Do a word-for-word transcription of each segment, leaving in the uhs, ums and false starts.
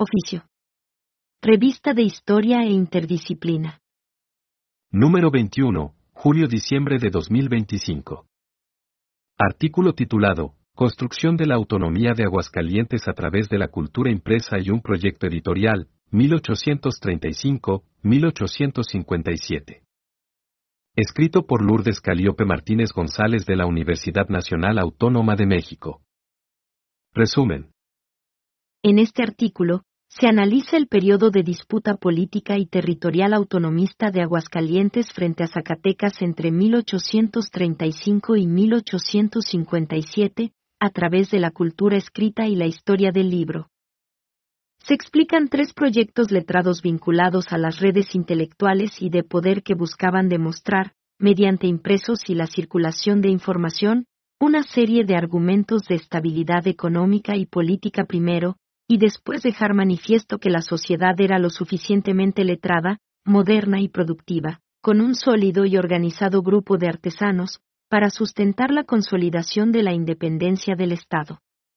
Oficio. Revista de Historia e Interdisciplina. Número veintiuno, julio-diciembre de dos mil veinticinco. Artículo titulado, Construcción de la autonomía de Aguascalientes a través de la cultura impresa y un proyecto editorial, mil ochocientos treinta y cinco a mil ochocientos cincuenta y siete. Escrito por Lourdes Calíope Martínez González de la Universidad Nacional Autónoma de México. Resumen. En este artículo, se analiza el periodo de disputa política y territorial autonomista de Aguascalientes frente a Zacatecas entre mil ochocientos treinta y cinco y mil ochocientos cincuenta y siete, a través de la cultura escrita y la historia del libro. Se explican tres proyectos letrados vinculados a las redes intelectuales y de poder que buscaban demostrar, mediante impresos y la circulación de información, una serie de argumentos de estabilidad económica y política primero, y después dejar manifiesto que la sociedad era lo suficientemente letrada, moderna y productiva, con un sólido y organizado grupo de artesanos, para sustentar la consolidación de la independencia del Estado.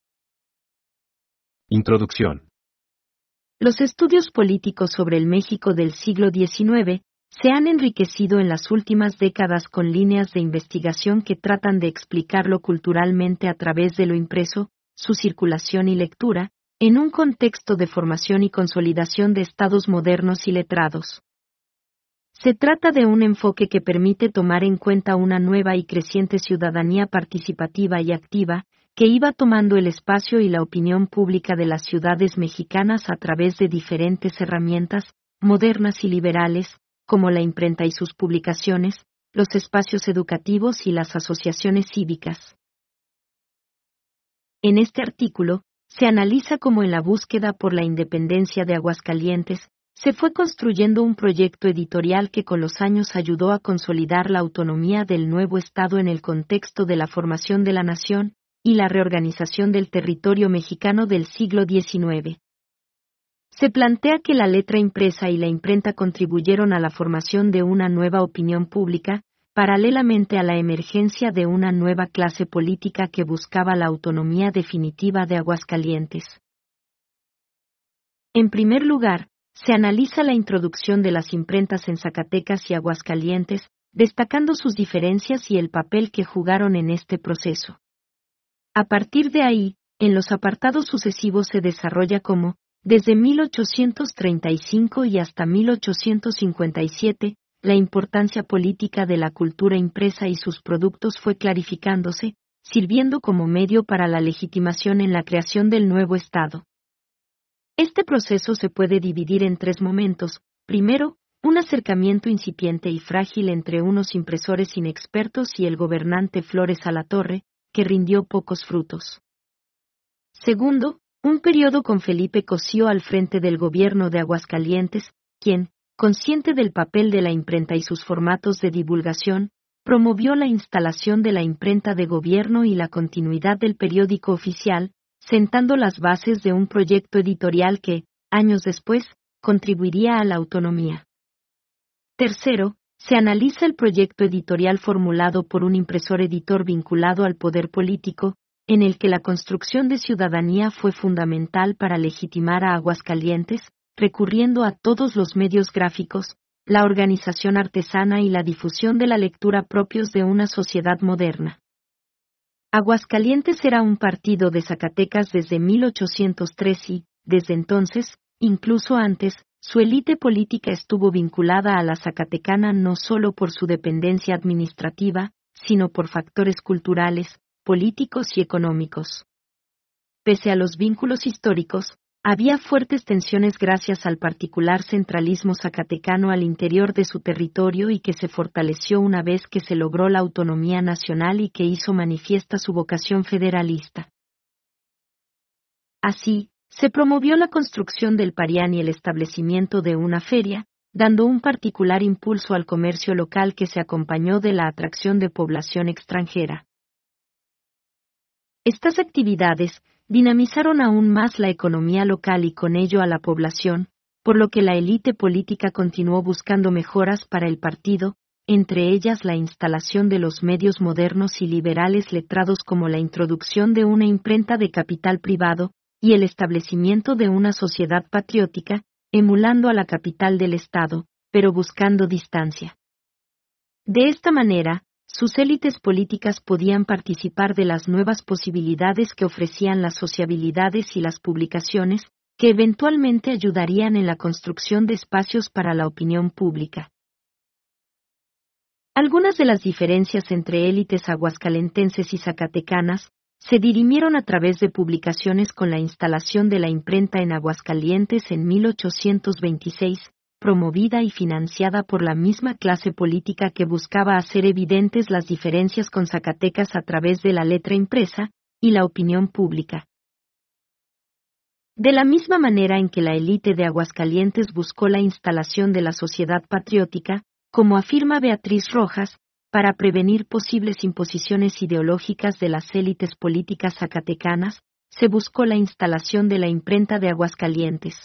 Introducción. Los estudios políticos sobre el México del siglo diecinueve se han enriquecido en las últimas décadas con líneas de investigación que tratan de explicarlo culturalmente a través de lo impreso, su circulación y lectura, en un contexto de formación y consolidación de estados modernos y letrados. Se trata de un enfoque que permite tomar en cuenta una nueva y creciente ciudadanía participativa y activa, que iba tomando el espacio y la opinión pública de las ciudades mexicanas a través de diferentes herramientas, modernas y liberales, como la imprenta y sus publicaciones, los espacios educativos y las asociaciones cívicas. En este artículo, se analiza cómo en la búsqueda por la independencia de Aguascalientes, se fue construyendo un proyecto editorial que con los años ayudó a consolidar la autonomía del nuevo Estado en el contexto de la formación de la nación y la reorganización del territorio mexicano del siglo diecinueve. Se plantea que la letra impresa y la imprenta contribuyeron a la formación de una nueva opinión pública, paralelamente a la emergencia de una nueva clase política que buscaba la autonomía definitiva de Aguascalientes. En primer lugar, se analiza la introducción de las imprentas en Zacatecas y Aguascalientes, destacando sus diferencias y el papel que jugaron en este proceso. A partir de ahí, en los apartados sucesivos se desarrolla cómo, desde mil ochocientos treinta y cinco y hasta mil ochocientos cincuenta y siete, la importancia política de la cultura impresa y sus productos fue clarificándose, sirviendo como medio para la legitimación en la creación del nuevo Estado. Este proceso se puede dividir en tres momentos. Primero, un acercamiento incipiente y frágil entre unos impresores inexpertos y el gobernante Flores Alatorre, que rindió pocos frutos. Segundo, un periodo con Felipe Cosío al frente del gobierno de Aguascalientes, quien, consciente del papel de la imprenta y sus formatos de divulgación, promovió la instalación de la imprenta de gobierno y la continuidad del periódico oficial, sentando las bases de un proyecto editorial que, años después, contribuiría a la autonomía. Tercero, se analiza el proyecto editorial formulado por un impresor editor vinculado al poder político, en el que la construcción de ciudadanía fue fundamental para legitimar a Aguascalientes, recurriendo a todos los medios gráficos, la organización artesana y la difusión de la lectura propios de una sociedad moderna. Aguascalientes era un partido de Zacatecas desde mil ochocientos tres y, desde entonces, incluso antes, su élite política estuvo vinculada a la zacatecana no solo por su dependencia administrativa, sino por factores culturales, políticos y económicos. Pese a los vínculos históricos, había fuertes tensiones gracias al particular centralismo zacatecano al interior de su territorio y que se fortaleció una vez que se logró la autonomía nacional y que hizo manifiesta su vocación federalista. Así, se promovió la construcción del Parián y el establecimiento de una feria, dando un particular impulso al comercio local que se acompañó de la atracción de población extranjera. Estas actividades dinamizaron aún más la economía local y con ello a la población, por lo que la élite política continuó buscando mejoras para el partido, entre ellas la instalación de los medios modernos y liberales letrados como la introducción de una imprenta de capital privado, y el establecimiento de una sociedad patriótica, emulando a la capital del Estado, pero buscando distancia. De esta manera, sus élites políticas podían participar de las nuevas posibilidades que ofrecían las sociabilidades y las publicaciones, que eventualmente ayudarían en la construcción de espacios para la opinión pública. Algunas de las diferencias entre élites aguascalentenses y zacatecanas se dirimieron a través de publicaciones con la instalación de la imprenta en Aguascalientes en mil ochocientos veintiséis, promovida y financiada por la misma clase política que buscaba hacer evidentes las diferencias con Zacatecas a través de la letra impresa y la opinión pública. De la misma manera en que la élite de Aguascalientes buscó la instalación de la sociedad patriótica, como afirma Beatriz Rojas, para prevenir posibles imposiciones ideológicas de las élites políticas zacatecanas, se buscó la instalación de la imprenta de Aguascalientes.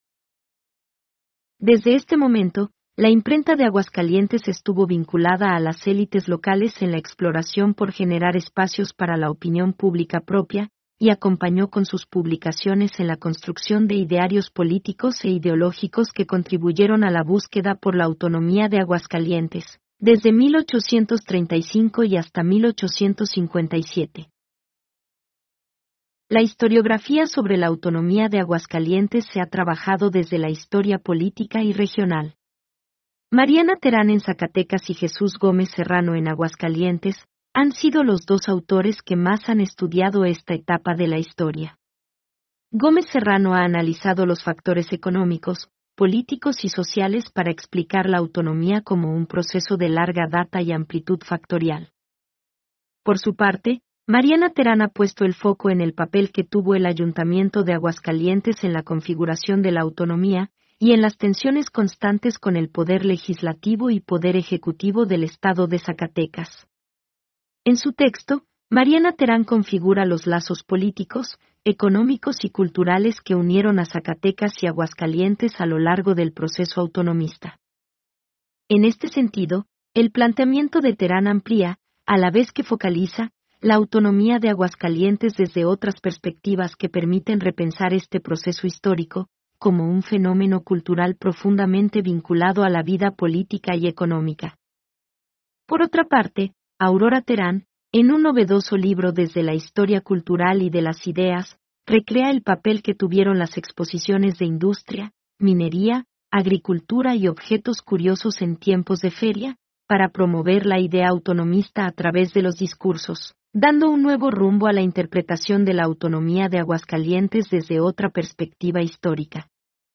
Desde este momento, la imprenta de Aguascalientes estuvo vinculada a las élites locales en la exploración por generar espacios para la opinión pública propia, y acompañó con sus publicaciones en la construcción de idearios políticos e ideológicos que contribuyeron a la búsqueda por la autonomía de Aguascalientes, desde mil ochocientos treinta y cinco y hasta mil ochocientos cincuenta y siete. La historiografía sobre la autonomía de Aguascalientes se ha trabajado desde la historia política y regional. Mariana Terán en Zacatecas y Jesús Gómez Serrano en Aguascalientes han sido los dos autores que más han estudiado esta etapa de la historia. Gómez Serrano ha analizado los factores económicos, políticos y sociales para explicar la autonomía como un proceso de larga data y amplitud factorial. Por su parte, Mariana Terán ha puesto el foco en el papel que tuvo el Ayuntamiento de Aguascalientes en la configuración de la autonomía y en las tensiones constantes con el poder legislativo y poder ejecutivo del Estado de Zacatecas. En su texto, Mariana Terán configura los lazos políticos, económicos y culturales que unieron a Zacatecas y Aguascalientes a lo largo del proceso autonomista. En este sentido, el planteamiento de Terán amplía, a la vez que focaliza, la autonomía de Aguascalientes desde otras perspectivas que permiten repensar este proceso histórico, como un fenómeno cultural profundamente vinculado a la vida política y económica. Por otra parte, Aurora Terán, en un novedoso libro Desde la historia cultural y de las ideas, recrea el papel que tuvieron las exposiciones de industria, minería, agricultura y objetos curiosos en tiempos de feria, para promover la idea autonomista a través de los discursos, dando un nuevo rumbo a la interpretación de la autonomía de Aguascalientes desde otra perspectiva histórica.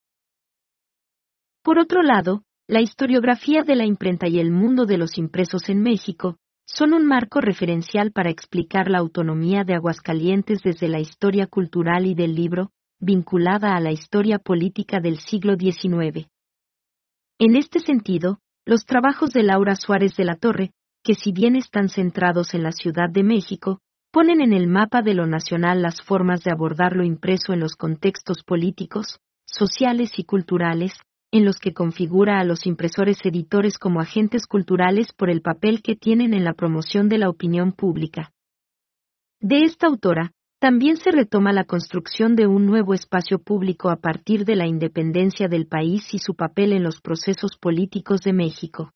Por otro lado, la historiografía de la imprenta y el mundo de los impresos en México son un marco referencial para explicar la autonomía de Aguascalientes desde la historia cultural y del libro, vinculada a la historia política del siglo diecinueve. En este sentido, los trabajos de Laura Suárez de la Torre, que si bien están centrados en la Ciudad de México, ponen en el mapa de lo nacional las formas de abordar lo impreso en los contextos políticos, sociales y culturales, en los que configura a los impresores editores como agentes culturales por el papel que tienen en la promoción de la opinión pública. De esta autora, también se retoma la construcción de un nuevo espacio público a partir de la independencia del país y su papel en los procesos políticos de México.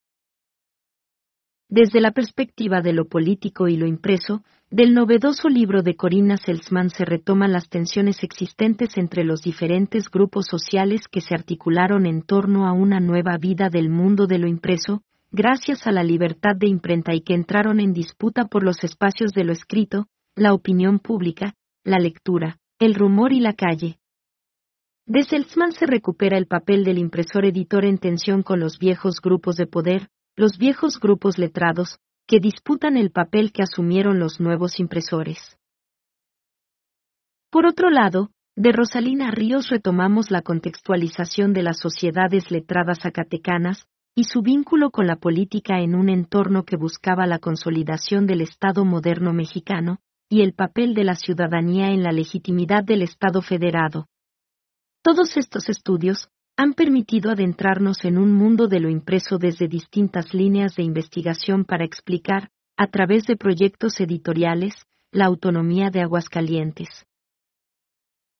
Desde la perspectiva de lo político y lo impreso, del novedoso libro de Corina Seltzman se retoman las tensiones existentes entre los diferentes grupos sociales que se articularon en torno a una nueva vida del mundo de lo impreso, gracias a la libertad de imprenta y que entraron en disputa por los espacios de lo escrito, la opinión pública, la lectura, el rumor y la calle. De Seltzman se recupera el papel del impresor editor en tensión con los viejos grupos de poder, los viejos grupos letrados, que disputan el papel que asumieron los nuevos impresores. Por otro lado, de Rosalina Ríos retomamos la contextualización de las sociedades letradas zacatecanas y su vínculo con la política en un entorno que buscaba la consolidación del Estado moderno mexicano y el papel de la ciudadanía en la legitimidad del Estado federado. Todos estos estudios han permitido adentrarnos en un mundo de lo impreso desde distintas líneas de investigación para explicar, a través de proyectos editoriales, la autonomía de Aguascalientes.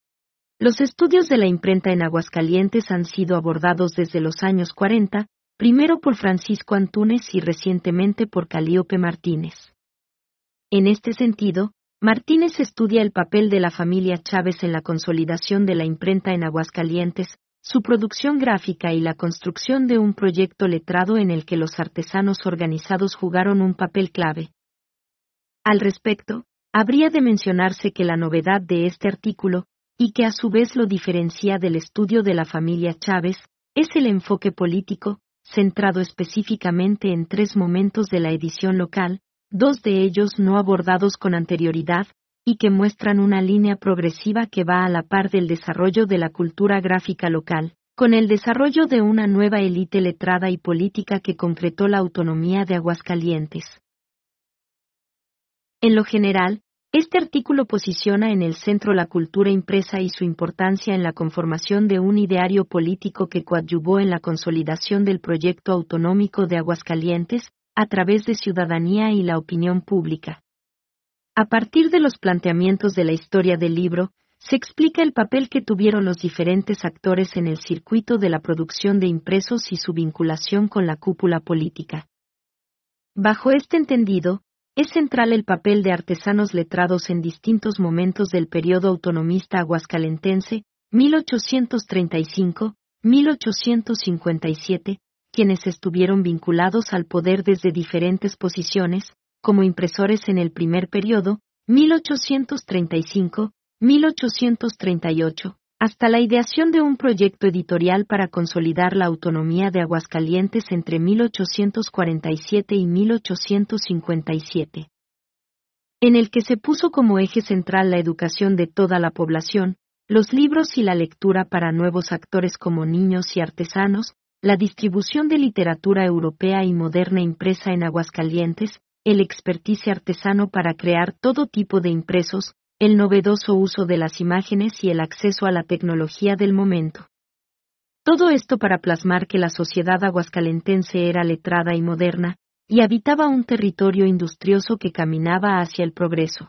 Los estudios de la imprenta en Aguascalientes han sido abordados desde los años cuarenta, primero por Francisco Antúnez y recientemente por Calíope Martínez. En este sentido, Martínez estudia el papel de la familia Chávez en la consolidación de la imprenta en Aguascalientes, su producción gráfica y la construcción de un proyecto letrado en el que los artesanos organizados jugaron un papel clave. Al respecto, habría de mencionarse que la novedad de este artículo, y que a su vez lo diferencia del estudio de la familia Chávez, es el enfoque político, centrado específicamente en tres momentos de la edición local, dos de ellos no abordados con anterioridad, y que muestran una línea progresiva que va a la par del desarrollo de la cultura gráfica local, con el desarrollo de una nueva élite letrada y política que concretó la autonomía de Aguascalientes. En lo general, este artículo posiciona en el centro la cultura impresa y su importancia en la conformación de un ideario político que coadyuvó en la consolidación del proyecto autonómico de Aguascalientes, a través de ciudadanía y la opinión pública. A partir de los planteamientos de la historia del libro, se explica el papel que tuvieron los diferentes actores en el circuito de la producción de impresos y su vinculación con la cúpula política. Bajo este entendido, es central el papel de artesanos letrados en distintos momentos del periodo autonomista aguascalentense, mil ochocientos treinta y cinco a mil ochocientos cincuenta y siete, quienes estuvieron vinculados al poder desde diferentes posiciones, como impresores en el primer periodo, mil ochocientos treinta y cinco a mil ochocientos treinta y ocho, hasta la ideación de un proyecto editorial para consolidar la autonomía de Aguascalientes entre mil ochocientos cuarenta y siete y mil ochocientos cincuenta y siete, en el que se puso como eje central la educación de toda la población, los libros y la lectura para nuevos actores como niños y artesanos, la distribución de literatura europea y moderna impresa en Aguascalientes, el expertise artesano para crear todo tipo de impresos, el novedoso uso de las imágenes y el acceso a la tecnología del momento. Todo esto para plasmar que la sociedad aguascalentense era letrada y moderna, y habitaba un territorio industrioso que caminaba hacia el progreso.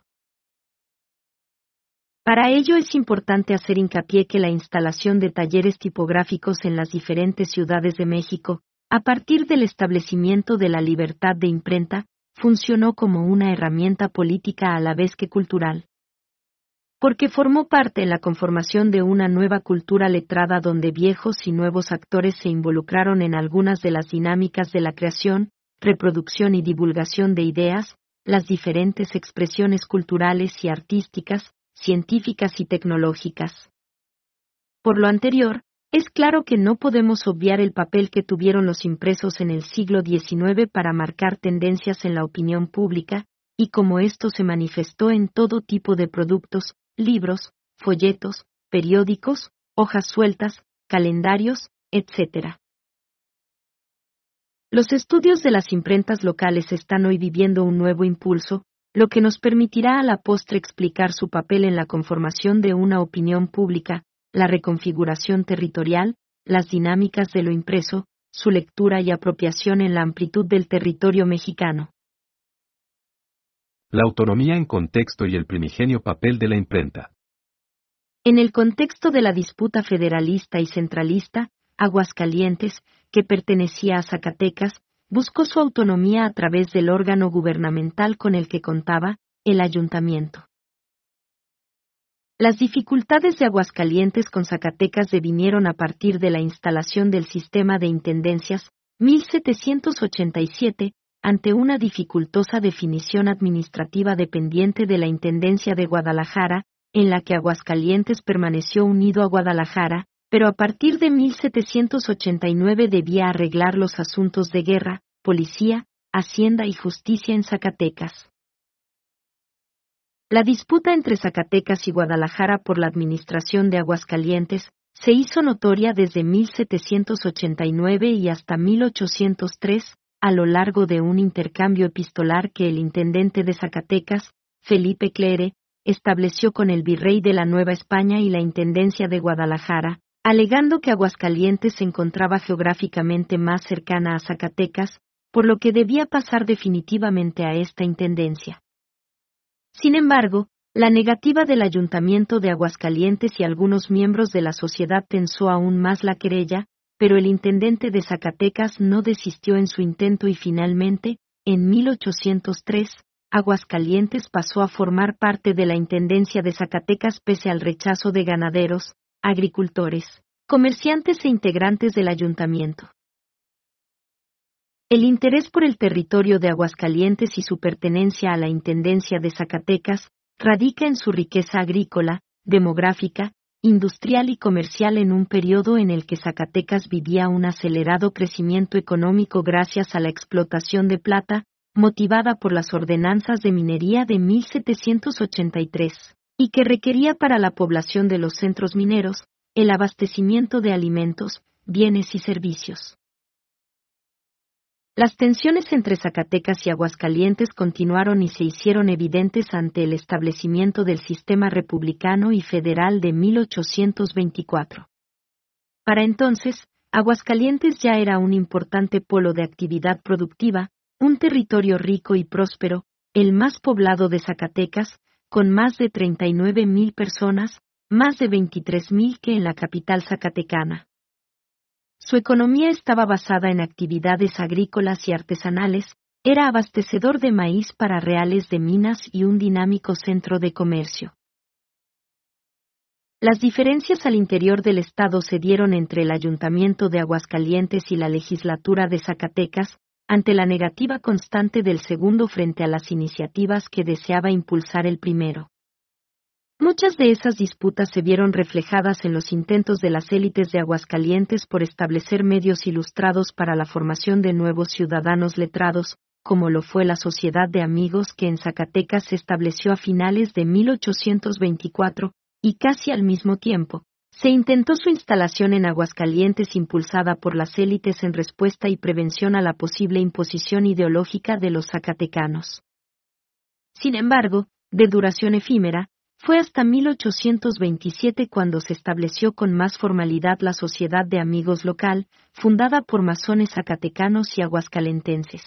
Para ello es importante hacer hincapié que la instalación de talleres tipográficos en las diferentes ciudades de México, a partir del establecimiento de la libertad de imprenta, funcionó como una herramienta política a la vez que cultural. Porque formó parte en la conformación de una nueva cultura letrada donde viejos y nuevos actores se involucraron en algunas de las dinámicas de la creación, reproducción y divulgación de ideas, las diferentes expresiones culturales y artísticas, científicas y tecnológicas. Por lo anterior, es claro que no podemos obviar el papel que tuvieron los impresos en el siglo diecinueve para marcar tendencias en la opinión pública, y cómo esto se manifestó en todo tipo de productos, libros, folletos, periódicos, hojas sueltas, calendarios, etcétera. Los estudios de las imprentas locales están hoy viviendo un nuevo impulso, lo que nos permitirá a la postre explicar su papel en la conformación de una opinión pública, la reconfiguración territorial, las dinámicas de lo impreso, su lectura y apropiación en la amplitud del territorio mexicano. La autonomía en contexto y el primigenio papel de la imprenta. En el contexto de la disputa federalista y centralista, Aguascalientes, que pertenecía a Zacatecas, buscó su autonomía a través del órgano gubernamental con el que contaba, el ayuntamiento. Las dificultades de Aguascalientes con Zacatecas devinieron a partir de la instalación del sistema de intendencias, mil setecientos ochenta y siete, ante una dificultosa definición administrativa dependiente de la Intendencia de Guadalajara, en la que Aguascalientes permaneció unido a Guadalajara, pero a partir de mil setecientos ochenta y nueve debía arreglar los asuntos de guerra, policía, hacienda y justicia en Zacatecas. La disputa entre Zacatecas y Guadalajara por la administración de Aguascalientes se hizo notoria desde mil setecientos ochenta y nueve y hasta mil ochocientos tres, a lo largo de un intercambio epistolar que el intendente de Zacatecas, Felipe Clere, estableció con el virrey de la Nueva España y la Intendencia de Guadalajara, alegando que Aguascalientes se encontraba geográficamente más cercana a Zacatecas, por lo que debía pasar definitivamente a esta intendencia. Sin embargo, La negativa del Ayuntamiento de Aguascalientes y algunos miembros de la sociedad tensó aún más la querella, pero el intendente de Zacatecas no desistió en su intento y finalmente, en mil ochocientos tres, Aguascalientes pasó a formar parte de la Intendencia de Zacatecas pese al rechazo de ganaderos, agricultores, comerciantes e integrantes del ayuntamiento. El interés por el territorio de Aguascalientes y su pertenencia a la Intendencia de Zacatecas radica en su riqueza agrícola, demográfica, industrial y comercial en un periodo en el que Zacatecas vivía un acelerado crecimiento económico gracias a la explotación de plata, motivada por las ordenanzas de minería de mil setecientos ochenta y tres, y que requería para la población de los centros mineros, el abastecimiento de alimentos, bienes y servicios. Las tensiones entre Zacatecas y Aguascalientes continuaron y se hicieron evidentes ante el establecimiento del sistema republicano y federal de mil ochocientos veinticuatro. Para entonces, Aguascalientes ya era un importante polo de actividad productiva, un territorio rico y próspero, el más poblado de Zacatecas, con más de treinta y nueve mil personas, más de veintitrés mil que en la capital zacatecana. Su economía estaba basada en actividades agrícolas y artesanales, era abastecedor de maíz para reales de minas y un dinámico centro de comercio. Las diferencias al interior del estado se dieron entre el Ayuntamiento de Aguascalientes y la legislatura de Zacatecas, ante la negativa constante del segundo frente a las iniciativas que deseaba impulsar el primero. Muchas de esas disputas se vieron reflejadas en los intentos de las élites de Aguascalientes por establecer medios ilustrados para la formación de nuevos ciudadanos letrados, como lo fue la Sociedad de Amigos que en Zacatecas se estableció a finales de mil ochocientos veinticuatro, y casi al mismo tiempo, se intentó su instalación en Aguascalientes impulsada por las élites en respuesta y prevención a la posible imposición ideológica de los zacatecanos. Sin embargo, de duración efímera, fue hasta mil ochocientos veintisiete cuando se estableció con más formalidad la Sociedad de Amigos local, fundada por masones zacatecanos y aguascalentenses.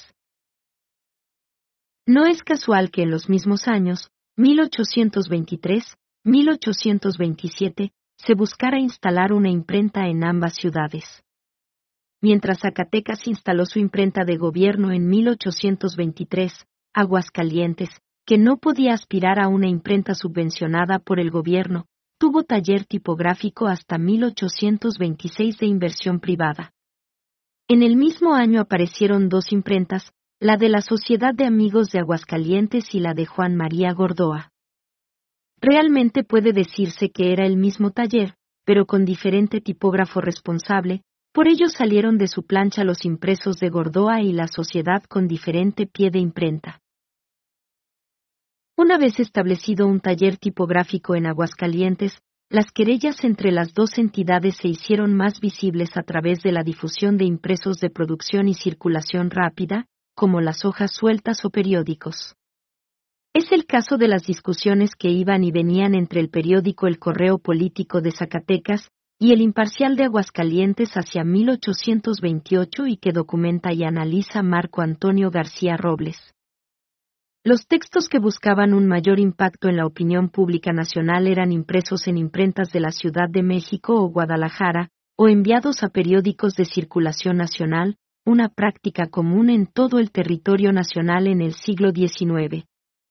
No es casual que en los mismos años, mil ochocientos veintitrés, mil ochocientos veintisiete, se buscara instalar una imprenta en ambas ciudades. Mientras Zacatecas instaló su imprenta de gobierno en mil ochocientos veintitrés, Aguascalientes, que no podía aspirar a una imprenta subvencionada por el gobierno, tuvo taller tipográfico hasta mil ochocientos veintiséis de inversión privada. En el mismo año aparecieron dos imprentas, la de la Sociedad de Amigos de Aguascalientes y la de Juan María Gordoa. Realmente puede decirse que era el mismo taller, pero con diferente tipógrafo responsable, por ello salieron de su plancha los impresos de Gordoa y la Sociedad con diferente pie de imprenta. Una vez establecido un taller tipográfico en Aguascalientes, las querellas entre las dos entidades se hicieron más visibles a través de la difusión de impresos de producción y circulación rápida, como las hojas sueltas o periódicos. Es el caso de las discusiones que iban y venían entre el periódico El Correo Político de Zacatecas y El Imparcial de Aguascalientes hacia mil ochocientos veintiocho y que documenta y analiza Marco Antonio García Robles. Los textos que buscaban un mayor impacto en la opinión pública nacional eran impresos en imprentas de la Ciudad de México o Guadalajara, o enviados a periódicos de circulación nacional, una práctica común en todo el territorio nacional en el siglo diecinueve.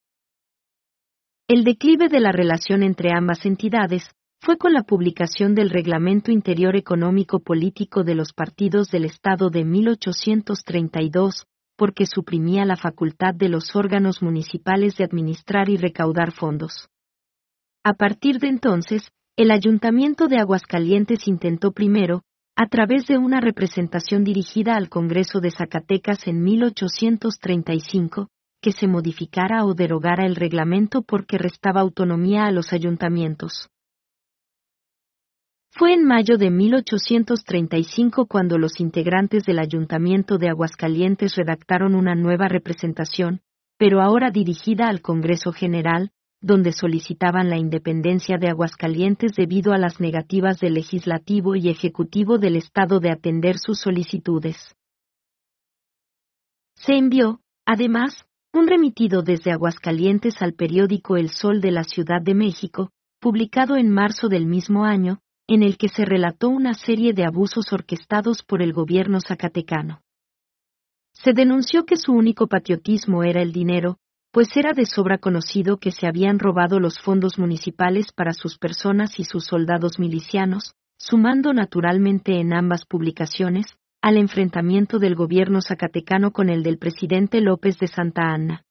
El declive de la relación entre ambas entidades fue con la publicación del Reglamento Interior Económico Político de los Partidos del Estado de mil ochocientos treinta y dos, porque suprimía la facultad de los órganos municipales de administrar y recaudar fondos. A partir de entonces, el Ayuntamiento de Aguascalientes intentó primero, a través de una representación dirigida al Congreso de Zacatecas en mil ochocientos treinta y cinco, que se modificara o derogara el reglamento porque restaba autonomía a los ayuntamientos. Fue en mayo de mil ochocientos treinta y cinco cuando los integrantes del Ayuntamiento de Aguascalientes redactaron una nueva representación, pero ahora dirigida al Congreso General, donde solicitaban la independencia de Aguascalientes debido a las negativas del Legislativo y Ejecutivo del Estado de atender sus solicitudes. Se envió, además, un remitido desde Aguascalientes al periódico El Sol de la Ciudad de México, publicado en marzo del mismo año, en el que se relató una serie de abusos orquestados por el gobierno zacatecano. Se denunció que su único patriotismo era el dinero, pues era de sobra conocido que se habían robado los fondos municipales para sus personas y sus soldados milicianos, sumando naturalmente en ambas publicaciones, al enfrentamiento del gobierno zacatecano con el del presidente López de Santa Anna.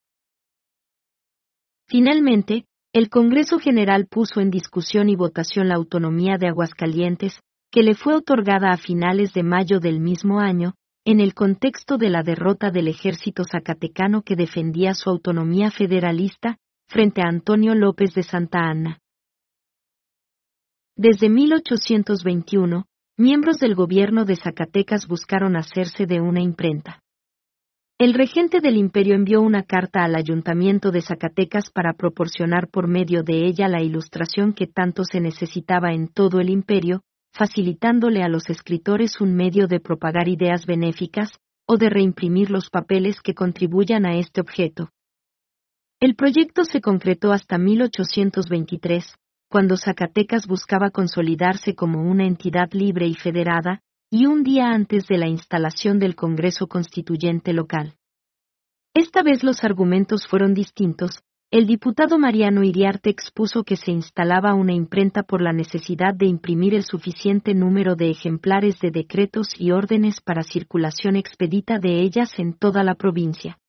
Finalmente, el Congreso General puso en discusión y votación la autonomía de Aguascalientes, que le fue otorgada a finales de mayo del mismo año, en el contexto de la derrota del ejército zacatecano que defendía su autonomía federalista, frente a Antonio López de Santa Anna. Desde mil ochocientos veintiuno, miembros del gobierno de Zacatecas buscaron hacerse de una imprenta. El regente del imperio envió una carta al ayuntamiento de Zacatecas para proporcionar por medio de ella la ilustración que tanto se necesitaba en todo el imperio, facilitándole a los escritores un medio de propagar ideas benéficas, o de reimprimir los papeles que contribuyan a este objeto. El proyecto se concretó hasta mil ochocientos veintitrés, cuando Zacatecas buscaba consolidarse como una entidad libre y federada, y un día antes de la instalación del Congreso Constituyente local. Esta vez los argumentos fueron distintos. El diputado Mariano Iriarte expuso que se instalaba una imprenta por la necesidad de imprimir el suficiente número de ejemplares de decretos y órdenes para circulación expedita de ellas en toda la provincia.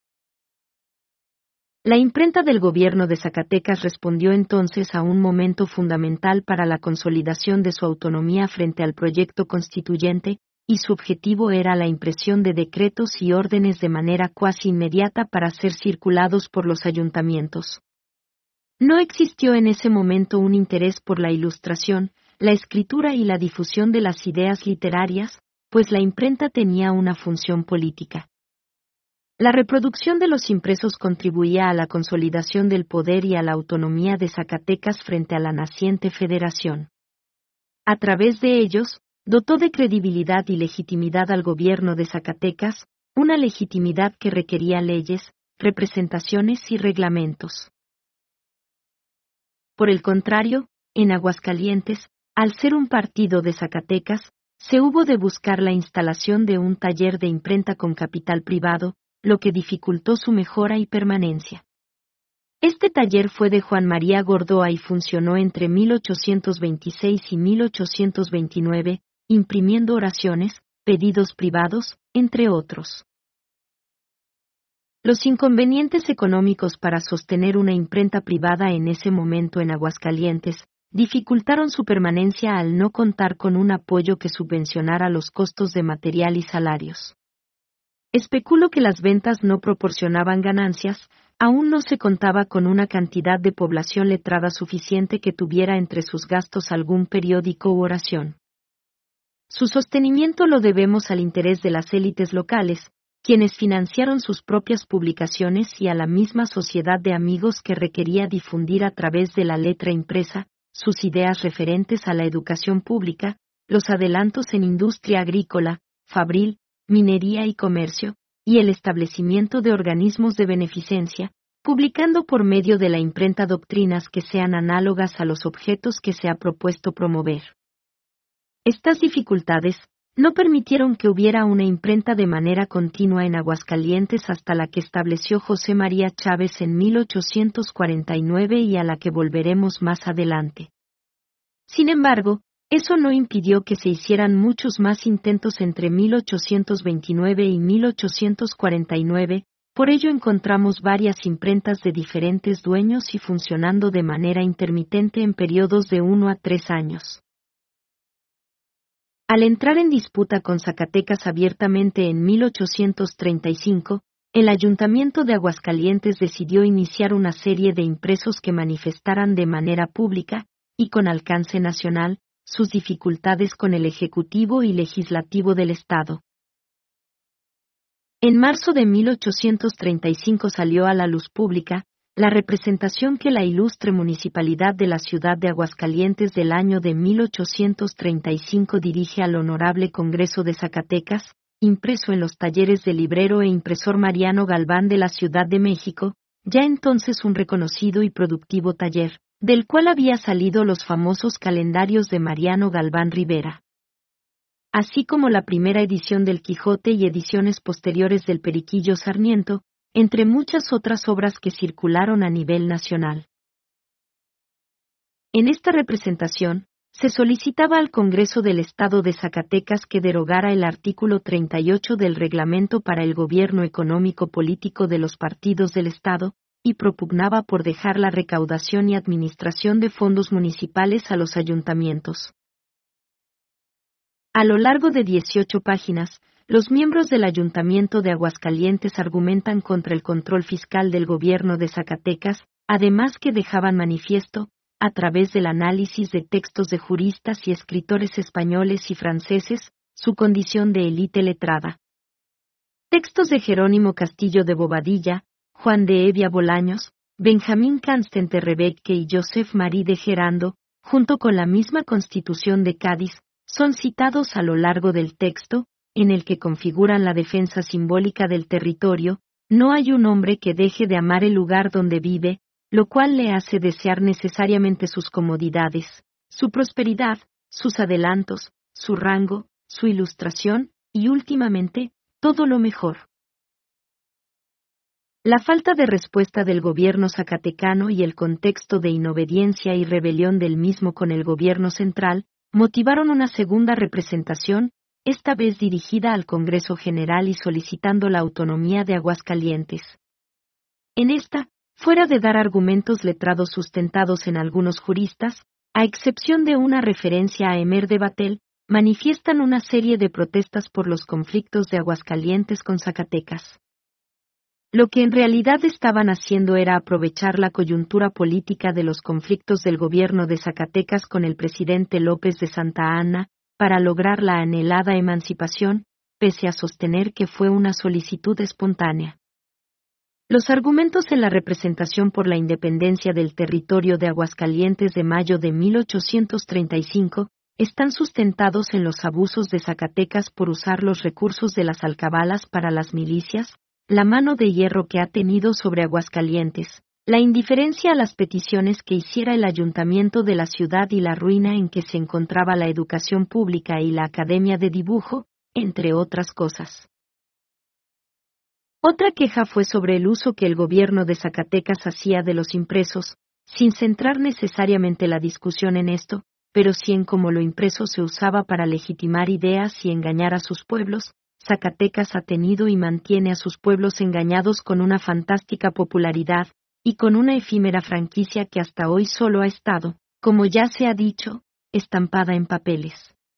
La imprenta del gobierno de Zacatecas respondió entonces a un momento fundamental para la consolidación de su autonomía frente al proyecto constituyente, y su objetivo era la impresión de decretos y órdenes de manera cuasi inmediata para ser circulados por los ayuntamientos. No existió en ese momento un interés por la ilustración, la escritura y la difusión de las ideas literarias, pues la imprenta tenía una función política. La reproducción de los impresos contribuía a la consolidación del poder y a la autonomía de Zacatecas frente a la naciente federación. A través de ellos, dotó de credibilidad y legitimidad al gobierno de Zacatecas, una legitimidad que requería leyes, representaciones y reglamentos. Por el contrario, en Aguascalientes, al ser un partido de Zacatecas, se hubo de buscar la instalación de un taller de imprenta con capital privado, lo que dificultó su mejora y permanencia. Este taller fue de Juan María Gordoa y funcionó entre mil ochocientos veintiséis y mil ochocientos veintinueve, imprimiendo oraciones, pedidos privados, entre otros. Los inconvenientes económicos para sostener una imprenta privada en ese momento en Aguascalientes dificultaron su permanencia al no contar con un apoyo que subvencionara los costos de material y salarios. Especulo que las ventas no proporcionaban ganancias, aún no se contaba con una cantidad de población letrada suficiente que tuviera entre sus gastos algún periódico u oración. Su sostenimiento lo debemos al interés de las élites locales, quienes financiaron sus propias publicaciones y a la misma sociedad de amigos que requería difundir a través de la letra impresa sus ideas referentes a la educación pública, los adelantos en industria agrícola, fabril, minería y comercio, y el establecimiento de organismos de beneficencia, publicando por medio de la imprenta doctrinas que sean análogas a los objetos que se ha propuesto promover. Estas dificultades no permitieron que hubiera una imprenta de manera continua en Aguascalientes hasta la que estableció José María Chávez en mil ochocientos cuarenta y nueve y a la que volveremos más adelante. Sin embargo, eso no impidió que se hicieran muchos más intentos entre mil ochocientos veintinueve y mil ochocientos cuarenta y nueve, por ello encontramos varias imprentas de diferentes dueños y funcionando de manera intermitente en periodos de uno a tres años. Al entrar en disputa con Zacatecas abiertamente en mil ochocientos treinta y cinco, el Ayuntamiento de Aguascalientes decidió iniciar una serie de impresos que manifestaran de manera pública, y con alcance nacional, sus dificultades con el Ejecutivo y Legislativo del Estado. En marzo de mil ochocientos treinta y cinco salió a la luz pública la representación que la ilustre Municipalidad de la ciudad de Aguascalientes del año de mil ochocientos treinta y cinco dirige al Honorable Congreso de Zacatecas, impreso en los talleres del librero e impresor Mariano Galván de la Ciudad de México, ya entonces un reconocido y productivo taller, del cual había salido los famosos calendarios de Mariano Galván Rivera, así como la primera edición del Quijote y ediciones posteriores del Periquillo Sarmiento, entre muchas otras obras que circularon a nivel nacional. En esta representación, se solicitaba al Congreso del Estado de Zacatecas que derogara el artículo treinta y ocho del Reglamento para el Gobierno Económico-Político de los Partidos del Estado, y propugnaba por dejar la recaudación y administración de fondos municipales a los ayuntamientos. A lo largo de dieciocho páginas, los miembros del Ayuntamiento de Aguascalientes argumentan contra el control fiscal del gobierno de Zacatecas, además que dejaban manifiesto, a través del análisis de textos de juristas y escritores españoles y franceses, su condición de élite letrada. Textos de Jerónimo Castillo de Bobadilla, Juan de Evia Bolaños, Benjamín Constant de Rebecque y Joseph Marie de Gerando, junto con la misma Constitución de Cádiz, son citados a lo largo del texto, en el que configuran la defensa simbólica del territorio. No hay un hombre que deje de amar el lugar donde vive, lo cual le hace desear necesariamente sus comodidades, su prosperidad, sus adelantos, su rango, su ilustración, y últimamente, todo lo mejor. La falta de respuesta del gobierno zacatecano y el contexto de inobediencia y rebelión del mismo con el gobierno central, motivaron una segunda representación, esta vez dirigida al Congreso General y solicitando la autonomía de Aguascalientes. En esta, fuera de dar argumentos letrados sustentados en algunos juristas, a excepción de una referencia a Emer de Batel, manifiestan una serie de protestas por los conflictos de Aguascalientes con Zacatecas. Lo que en realidad estaban haciendo era aprovechar la coyuntura política de los conflictos del gobierno de Zacatecas con el presidente López de Santa Anna, para lograr la anhelada emancipación, pese a sostener que fue una solicitud espontánea. Los argumentos en la representación por la independencia del territorio de Aguascalientes de mayo de mil ochocientos treinta y cinco están sustentados en los abusos de Zacatecas por usar los recursos de las alcabalas para las milicias, la mano de hierro que ha tenido sobre Aguascalientes, la indiferencia a las peticiones que hiciera el ayuntamiento de la ciudad y la ruina en que se encontraba la educación pública y la academia de dibujo, entre otras cosas. Otra queja fue sobre el uso que el gobierno de Zacatecas hacía de los impresos, sin centrar necesariamente la discusión en esto, pero sí en cómo lo impreso se usaba para legitimar ideas y engañar a sus pueblos. Zacatecas ha tenido y mantiene a sus pueblos engañados con una fantástica popularidad, y con una efímera franquicia que hasta hoy solo ha estado, como ya se ha dicho, estampada en papeles.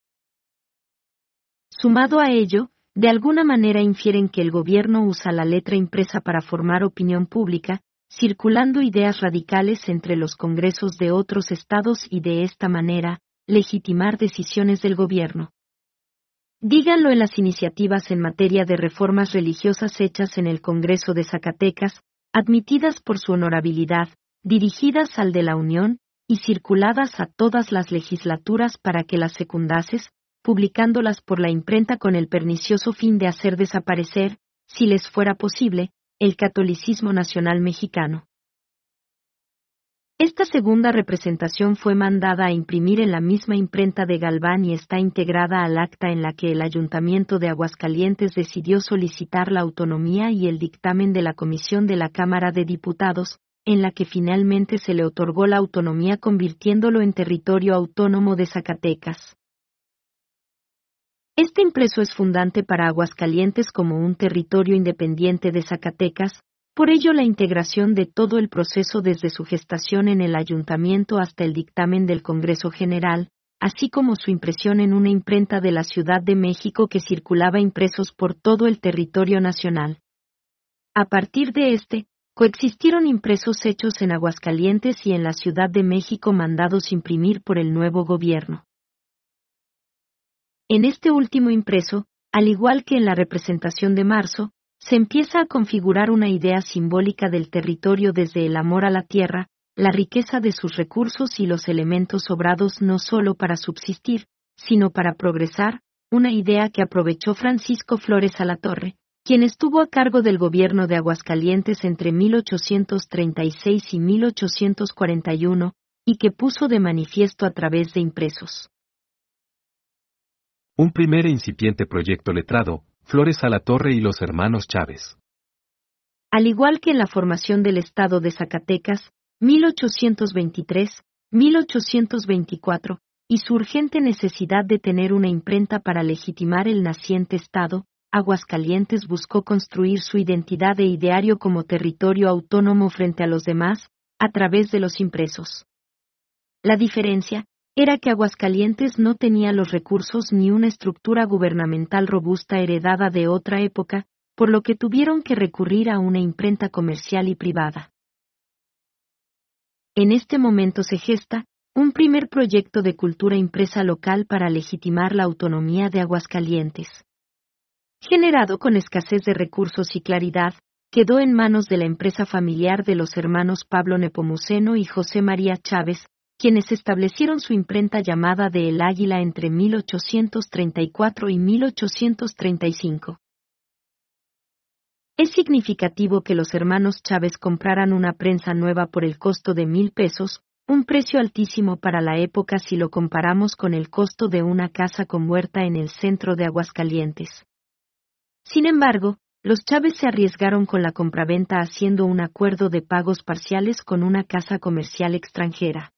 Sumado a ello, de alguna manera infieren que el gobierno usa la letra impresa para formar opinión pública, circulando ideas radicales entre los congresos de otros estados y de esta manera, legitimar decisiones del gobierno. Díganlo en las iniciativas en materia de reformas religiosas hechas en el Congreso de Zacatecas, admitidas por su honorabilidad, dirigidas al de la Unión, y circuladas a todas las legislaturas para que las secundases, publicándolas por la imprenta con el pernicioso fin de hacer desaparecer, si les fuera posible, el catolicismo nacional mexicano. Esta segunda representación fue mandada a imprimir en la misma imprenta de Galván y está integrada al acta en la que el Ayuntamiento de Aguascalientes decidió solicitar la autonomía y el dictamen de la Comisión de la Cámara de Diputados, en la que finalmente se le otorgó la autonomía convirtiéndolo en territorio autónomo de Zacatecas. Este impreso es fundante para Aguascalientes como un territorio independiente de Zacatecas. Por ello la integración de todo el proceso desde su gestación en el ayuntamiento hasta el dictamen del Congreso General, así como su impresión en una imprenta de la Ciudad de México que circulaba impresos por todo el territorio nacional. A partir de este, coexistieron impresos hechos en Aguascalientes y en la Ciudad de México mandados imprimir por el nuevo gobierno. En este último impreso, al igual que en la representación de marzo, se empieza a configurar una idea simbólica del territorio desde el amor a la tierra, la riqueza de sus recursos y los elementos sobrados no solo para subsistir, sino para progresar, una idea que aprovechó Francisco Flores Alatorre, quien estuvo a cargo del gobierno de Aguascalientes entre mil ochocientos treinta y seis y mil ochocientos cuarenta y uno, y que puso de manifiesto a través de impresos. Un primer e incipiente proyecto letrado, Flores Alatorre y los hermanos Chávez. Al igual que en la formación del Estado de Zacatecas, mil ochocientos veintitrés, mil ochocientos veinticuatro, y su urgente necesidad de tener una imprenta para legitimar el naciente Estado, Aguascalientes buscó construir su identidad e ideario como territorio autónomo frente a los demás, a través de los impresos. La diferencia era que Aguascalientes no tenía los recursos ni una estructura gubernamental robusta heredada de otra época, por lo que tuvieron que recurrir a una imprenta comercial y privada. En este momento se gesta un primer proyecto de cultura impresa local para legitimar la autonomía de Aguascalientes. Generado con escasez de recursos y claridad, quedó en manos de la empresa familiar de los hermanos Pablo Nepomuceno y José María Chávez, quienes establecieron su imprenta llamada de El Águila entre mil ochocientos treinta y cuatro y mil ochocientos treinta y cinco. Es significativo que los hermanos Chávez compraran una prensa nueva por el costo de mil pesos, un precio altísimo para la época si lo comparamos con el costo de una casa con huerta en el centro de Aguascalientes. Sin embargo, los Chávez se arriesgaron con la compraventa haciendo un acuerdo de pagos parciales con una casa comercial extranjera.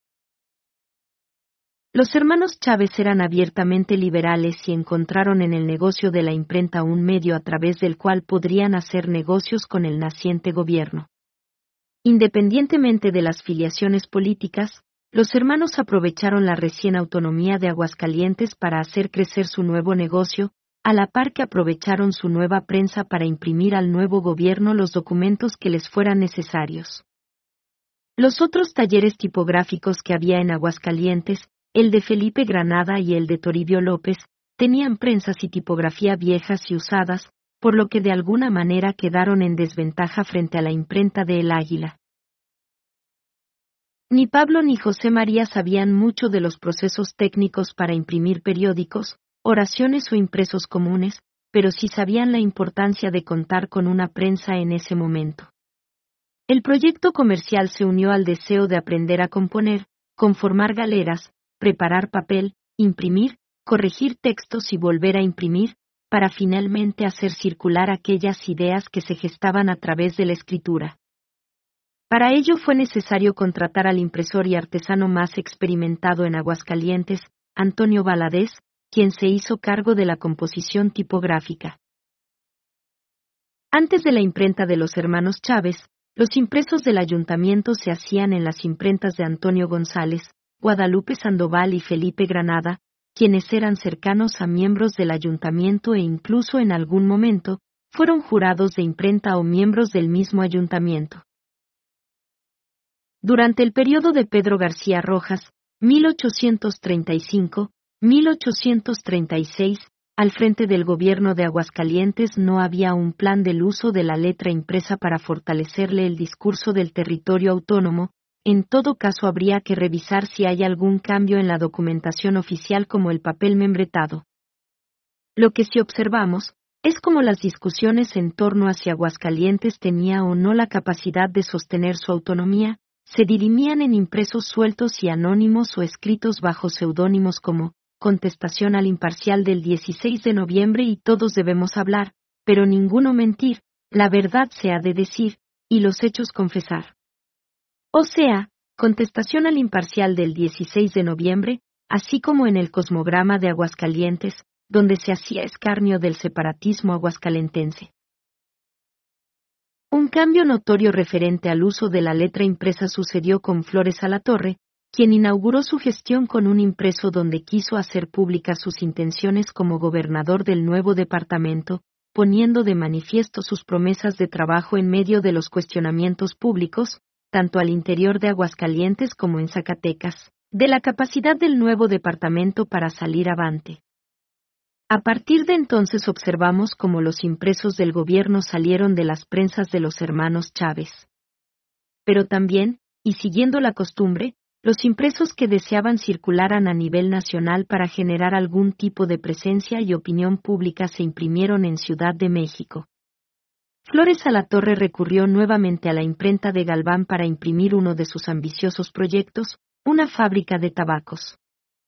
Los hermanos Chávez eran abiertamente liberales y encontraron en el negocio de la imprenta un medio a través del cual podrían hacer negocios con el naciente gobierno. Independientemente de las filiaciones políticas, los hermanos aprovecharon la recién autonomía de Aguascalientes para hacer crecer su nuevo negocio, a la par que aprovecharon su nueva prensa para imprimir al nuevo gobierno los documentos que les fueran necesarios. Los otros talleres tipográficos que había en Aguascalientes, el de Felipe Granada y el de Toribio López, tenían prensas y tipografía viejas y usadas, por lo que de alguna manera quedaron en desventaja frente a la imprenta de El Águila. Ni Pablo ni José María sabían mucho de los procesos técnicos para imprimir periódicos, oraciones o impresos comunes, pero sí sabían la importancia de contar con una prensa en ese momento. El proyecto comercial se unió al deseo de aprender a componer, conformar galeras, preparar papel, imprimir, corregir textos y volver a imprimir, para finalmente hacer circular aquellas ideas que se gestaban a través de la escritura. Para ello fue necesario contratar al impresor y artesano más experimentado en Aguascalientes, Antonio Valadez, quien se hizo cargo de la composición tipográfica. Antes de la imprenta de los hermanos Chávez, los impresos del ayuntamiento se hacían en las imprentas de Antonio González, Guadalupe Sandoval y Felipe Granada, quienes eran cercanos a miembros del ayuntamiento e incluso en algún momento, fueron jurados de imprenta o miembros del mismo ayuntamiento. Durante el periodo de Pedro García Rojas, mil ochocientos treinta y cinco a mil ochocientos treinta y seis, al frente del gobierno de Aguascalientes no había un plan del uso de la letra impresa para fortalecerle el discurso del territorio autónomo. En todo caso habría que revisar si hay algún cambio en la documentación oficial como el papel membretado. Lo que sí observamos es cómo las discusiones en torno a si Aguascalientes tenía o no la capacidad de sostener su autonomía, se dirimían en impresos sueltos y anónimos o escritos bajo seudónimos como Contestación al Imparcial del dieciséis de noviembre y todos debemos hablar, pero ninguno mentir, la verdad se ha de decir, y los hechos confesar. O sea, Contestación al Imparcial del dieciséis de noviembre, así como en el Cosmograma de Aguascalientes, donde se hacía escarnio del separatismo aguascalentense. Un cambio notorio referente al uso de la letra impresa sucedió con Flores Alatorre, quien inauguró su gestión con un impreso donde quiso hacer públicas sus intenciones como gobernador del nuevo departamento, poniendo de manifiesto sus promesas de trabajo en medio de los cuestionamientos públicos, tanto al interior de Aguascalientes como en Zacatecas, de la capacidad del nuevo departamento para salir avante. A partir de entonces observamos cómo los impresos del gobierno salieron de las prensas de los hermanos Chávez. Pero también, y siguiendo la costumbre, los impresos que deseaban circularan a nivel nacional para generar algún tipo de presencia y opinión pública se imprimieron en Ciudad de México. Flores Alatorre recurrió nuevamente a la imprenta de Galván para imprimir uno de sus ambiciosos proyectos, una fábrica de tabacos.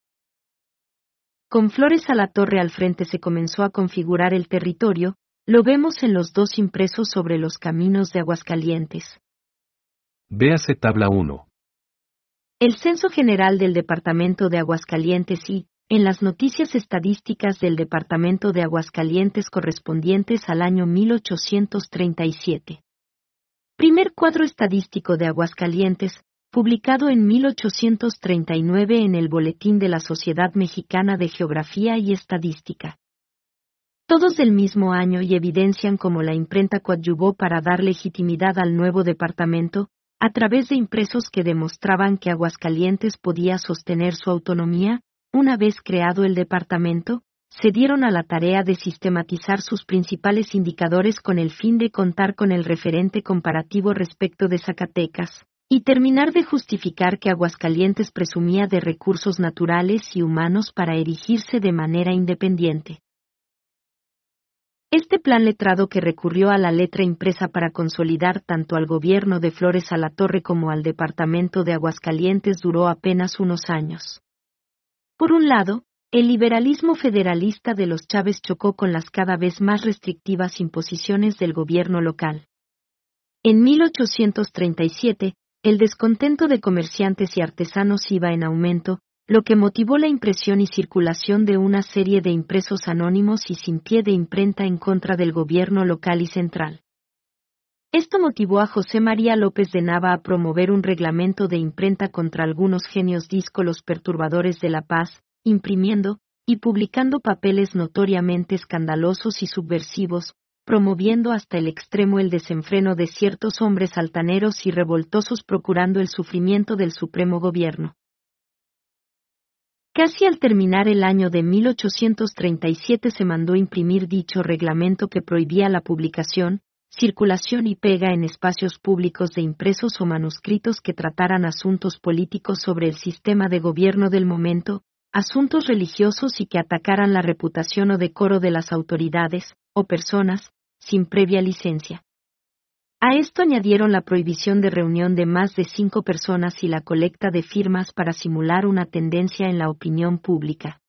Con Flores Alatorre al frente se comenzó a configurar el territorio, lo vemos en los dos impresos sobre los caminos de Aguascalientes. Véase tabla uno. El Censo General del Departamento de Aguascalientes y, en las noticias estadísticas del Departamento de Aguascalientes correspondientes al año mil ochocientos treinta y siete. Primer cuadro estadístico de Aguascalientes, publicado en mil ochocientos treinta y nueve en el Boletín de la Sociedad Mexicana de Geografía y Estadística. Todos del mismo año y evidencian cómo la imprenta coadyuvó para dar legitimidad al nuevo departamento, a través de impresos que demostraban que Aguascalientes podía sostener su autonomía. Una vez creado el departamento, se dieron a la tarea de sistematizar sus principales indicadores con el fin de contar con el referente comparativo respecto de Zacatecas, y terminar de justificar que Aguascalientes presumía de recursos naturales y humanos para erigirse de manera independiente. Este plan letrado que recurrió a la letra impresa para consolidar tanto al gobierno de Flores Alatorre como al departamento de Aguascalientes duró apenas unos años. Por un lado, el liberalismo federalista de los Chávez chocó con las cada vez más restrictivas imposiciones del gobierno local. En mil ochocientos treinta y siete, el descontento de comerciantes y artesanos iba en aumento, lo que motivó la impresión y circulación de una serie de impresos anónimos y sin pie de imprenta en contra del gobierno local y central. Esto motivó a José María López de Nava a promover un reglamento de imprenta contra algunos genios díscolos perturbadores de la paz, imprimiendo y publicando papeles notoriamente escandalosos y subversivos, promoviendo hasta el extremo el desenfreno de ciertos hombres altaneros y revoltosos procurando el sufrimiento del supremo gobierno. Casi al terminar el año de mil ochocientos treinta y siete se mandó imprimir dicho reglamento que prohibía la publicación, circulación y pega en espacios públicos de impresos o manuscritos que trataran asuntos políticos sobre el sistema de gobierno del momento, asuntos religiosos y que atacaran la reputación o decoro de las autoridades, o personas, sin previa licencia. A esto añadieron la prohibición de reunión de más de cinco personas y la colecta de firmas para simular una tendencia en la opinión pública.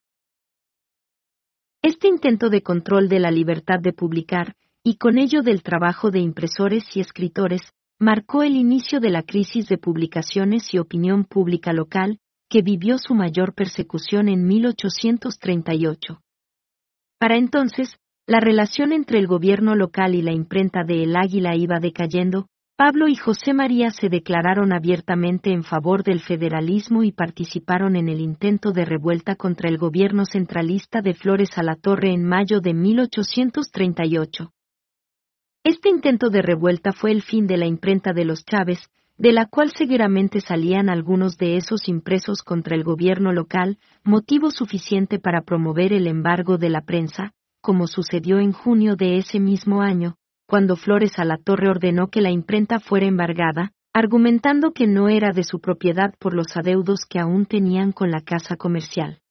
Este intento de control de la libertad de publicar, y con ello del trabajo de impresores y escritores, marcó el inicio de la crisis de publicaciones y opinión pública local, que vivió su mayor persecución en mil ochocientos treinta y ocho. Para entonces, la relación entre el gobierno local y la imprenta de El Águila iba decayendo. Pablo y José María se declararon abiertamente en favor del federalismo y participaron en el intento de revuelta contra el gobierno centralista de Flores Alatorre en mayo de mil ochocientos treinta y ocho. Este intento de revuelta fue el fin de la imprenta de los Chávez, de la cual seguramente salían algunos de esos impresos contra el gobierno local, motivo suficiente para promover el embargo de la prensa, como sucedió en junio de ese mismo año, cuando Flores Alatorre ordenó que la imprenta fuera embargada, argumentando que no era de su propiedad por los adeudos que aún tenían con la casa comercial.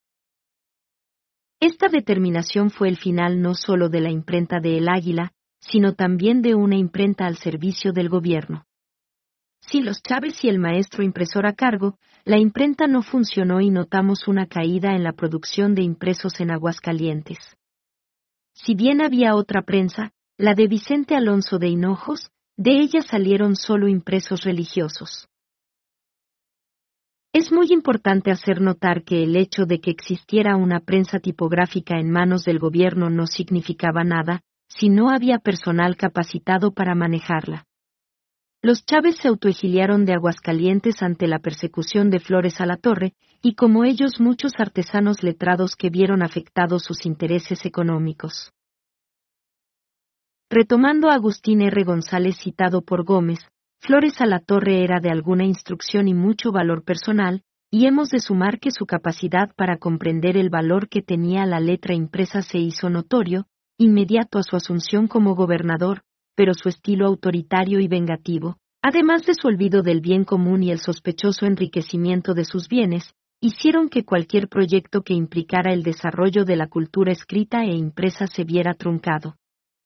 Esta determinación fue el final no solo de la imprenta de El Águila, sino también de una imprenta al servicio del gobierno. Sin los Chávez y el maestro impresor a cargo, la imprenta no funcionó y notamos una caída en la producción de impresos en Aguascalientes. Si bien había otra prensa, la de Vicente Alonso de Hinojos, de ella salieron solo impresos religiosos. Es muy importante hacer notar que el hecho de que existiera una prensa tipográfica en manos del gobierno no significaba nada, si no había personal capacitado para manejarla. Los Chávez se autoexiliaron de Aguascalientes ante la persecución de Flores Alatorre, y como ellos muchos artesanos letrados que vieron afectados sus intereses económicos. Retomando a Agustín R. González citado por Gómez, Flores Alatorre era de alguna instrucción y mucho valor personal, y hemos de sumar que su capacidad para comprender el valor que tenía la letra impresa se hizo notorio, inmediato a su asunción como gobernador, pero su estilo autoritario y vengativo, además de su olvido del bien común y el sospechoso enriquecimiento de sus bienes, hicieron que cualquier proyecto que implicara el desarrollo de la cultura escrita e impresa se viera truncado.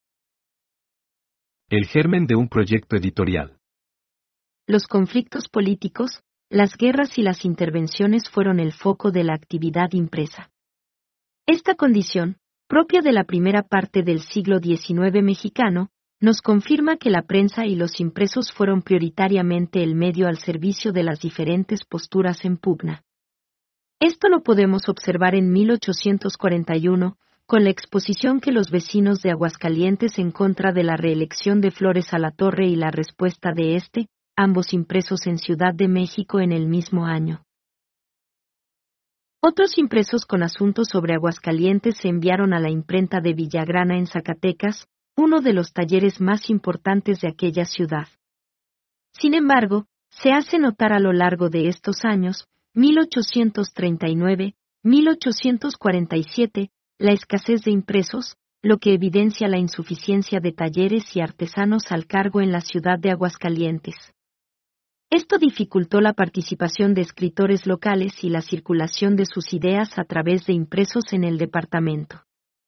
El germen de un proyecto editorial. Los conflictos políticos, las guerras y las intervenciones fueron el foco de la actividad impresa. Esta condición, propia de la primera parte del siglo diecinueve mexicano, nos confirma que la prensa y los impresos fueron prioritariamente el medio al servicio de las diferentes posturas en pugna. Esto lo podemos observar en mil ochocientos cuarenta y uno, con la exposición que los vecinos de Aguascalientes en contra de la reelección de Flores Alatorre y la respuesta de este, ambos impresos en Ciudad de México en el mismo año. Otros impresos con asuntos sobre Aguascalientes se enviaron a la imprenta de Villagrana en Zacatecas, uno de los talleres más importantes de aquella ciudad. Sin embargo, se hace notar a lo largo de estos años, mil ochocientos treinta y nueve, mil ochocientos cuarenta y siete, la escasez de impresos, lo que evidencia la insuficiencia de talleres y artesanos al cargo en la ciudad de Aguascalientes. Esto dificultó la participación de escritores locales y la circulación de sus ideas a través de impresos en el departamento.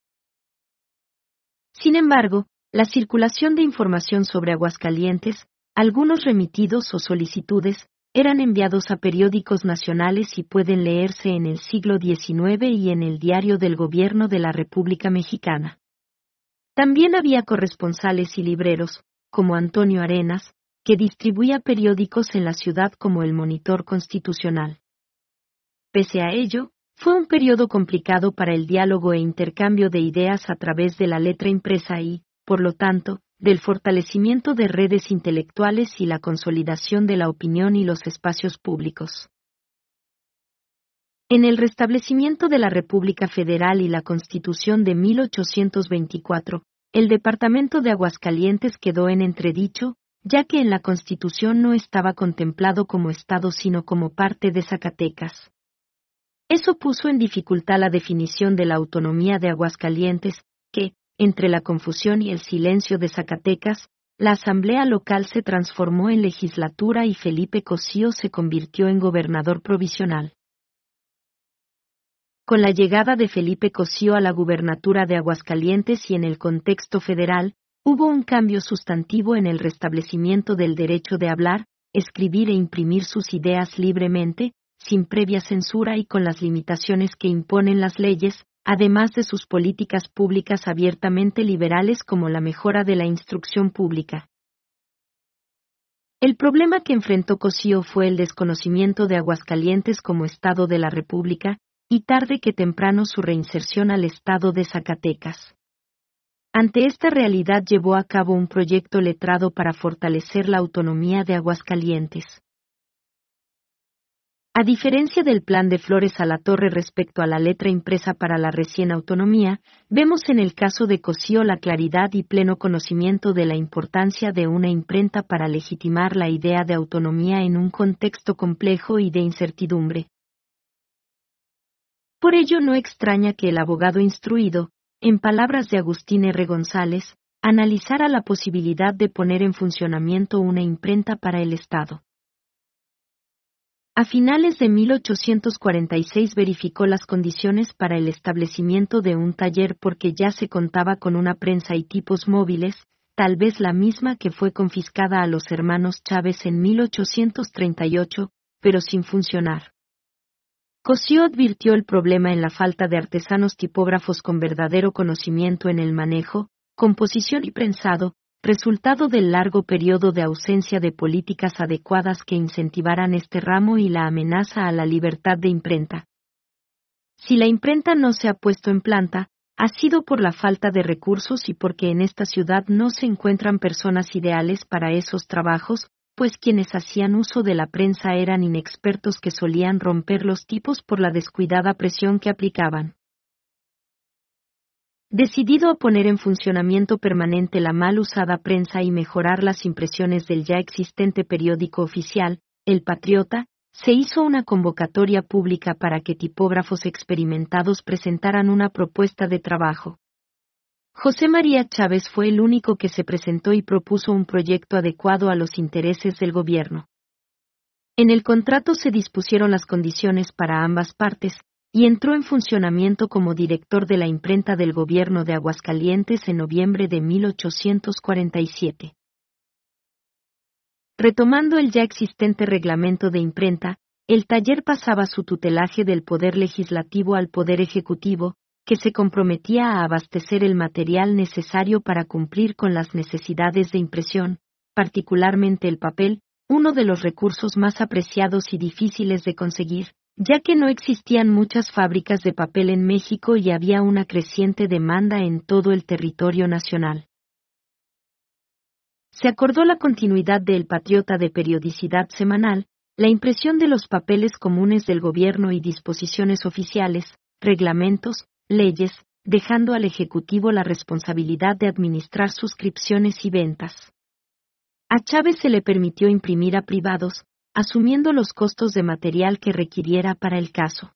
Sin embargo, la circulación de información sobre Aguascalientes, algunos remitidos o solicitudes, eran enviados a periódicos nacionales y pueden leerse en el siglo diecinueve y en el Diario del Gobierno de la República Mexicana. También había corresponsales y libreros, como Antonio Arenas, que distribuía periódicos en la ciudad como el Monitor Constitucional. Pese a ello, fue un periodo complicado para el diálogo e intercambio de ideas a través de la letra impresa y, por lo tanto, del fortalecimiento de redes intelectuales y la consolidación de la opinión y los espacios públicos. En el restablecimiento de la República Federal y la Constitución de mil ochocientos veinticuatro, el departamento de Aguascalientes quedó en entredicho, ya que en la Constitución no estaba contemplado como Estado sino como parte de Zacatecas. Eso puso en dificultad la definición de la autonomía de Aguascalientes, que, entre la confusión y el silencio de Zacatecas, la asamblea local se transformó en legislatura y Felipe Cosío se convirtió en gobernador provisional. Con la llegada de Felipe Cosío a la gubernatura de Aguascalientes y en el contexto federal, hubo un cambio sustantivo en el restablecimiento del derecho de hablar, escribir e imprimir sus ideas libremente, sin previa censura y con las limitaciones que imponen las leyes, además de sus políticas públicas abiertamente liberales como la mejora de la instrucción pública. El problema que enfrentó Cosío fue el desconocimiento de Aguascalientes como Estado de la República, y tarde que temprano su reinserción al Estado de Zacatecas. Ante esta realidad llevó a cabo un proyecto letrado para fortalecer la autonomía de Aguascalientes. A diferencia del plan de Flores Alatorre respecto a la letra impresa para la recién autonomía, vemos en el caso de Cosío la claridad y pleno conocimiento de la importancia de una imprenta para legitimar la idea de autonomía en un contexto complejo y de incertidumbre. Por ello no extraña que el abogado instruido, en palabras de Agustín R. González, analizara la posibilidad de poner en funcionamiento una imprenta para el Estado. A finales de mil ochocientos cuarenta y seis verificó las condiciones para el establecimiento de un taller porque ya se contaba con una prensa y tipos móviles, tal vez la misma que fue confiscada a los hermanos Chávez en mil ochocientos treinta y ocho, pero sin funcionar. Cosío advirtió el problema en la falta de artesanos tipógrafos con verdadero conocimiento en el manejo, composición y prensado, resultado del largo periodo de ausencia de políticas adecuadas que incentivaran este ramo y la amenaza a la libertad de imprenta. Si la imprenta no se ha puesto en planta, ha sido por la falta de recursos y porque en esta ciudad no se encuentran personas ideales para esos trabajos, pues quienes hacían uso de la prensa eran inexpertos que solían romper los tipos por la descuidada presión que aplicaban. Decidido a poner en funcionamiento permanente la mal usada prensa y mejorar las impresiones del ya existente periódico oficial, El Patriota, se hizo una convocatoria pública para que tipógrafos experimentados presentaran una propuesta de trabajo. José María Chávez fue el único que se presentó y propuso un proyecto adecuado a los intereses del gobierno. En el contrato se dispusieron las condiciones para ambas partes, y entró en funcionamiento como director de la imprenta del gobierno de Aguascalientes en noviembre de mil ochocientos cuarenta y siete. Retomando el ya existente reglamento de imprenta, el taller pasaba su tutelaje del Poder Legislativo al Poder Ejecutivo, que se comprometía a abastecer el material necesario para cumplir con las necesidades de impresión, particularmente el papel, uno de los recursos más apreciados y difíciles de conseguir, ya que no existían muchas fábricas de papel en México y había una creciente demanda en todo el territorio nacional. Se acordó la continuidad de El Patriota de periodicidad semanal, la impresión de los papeles comunes del gobierno y disposiciones oficiales, reglamentos, leyes, dejando al Ejecutivo la responsabilidad de administrar suscripciones y ventas. A Chávez se le permitió imprimir a privados, asumiendo los costos de material que requiriera para el caso.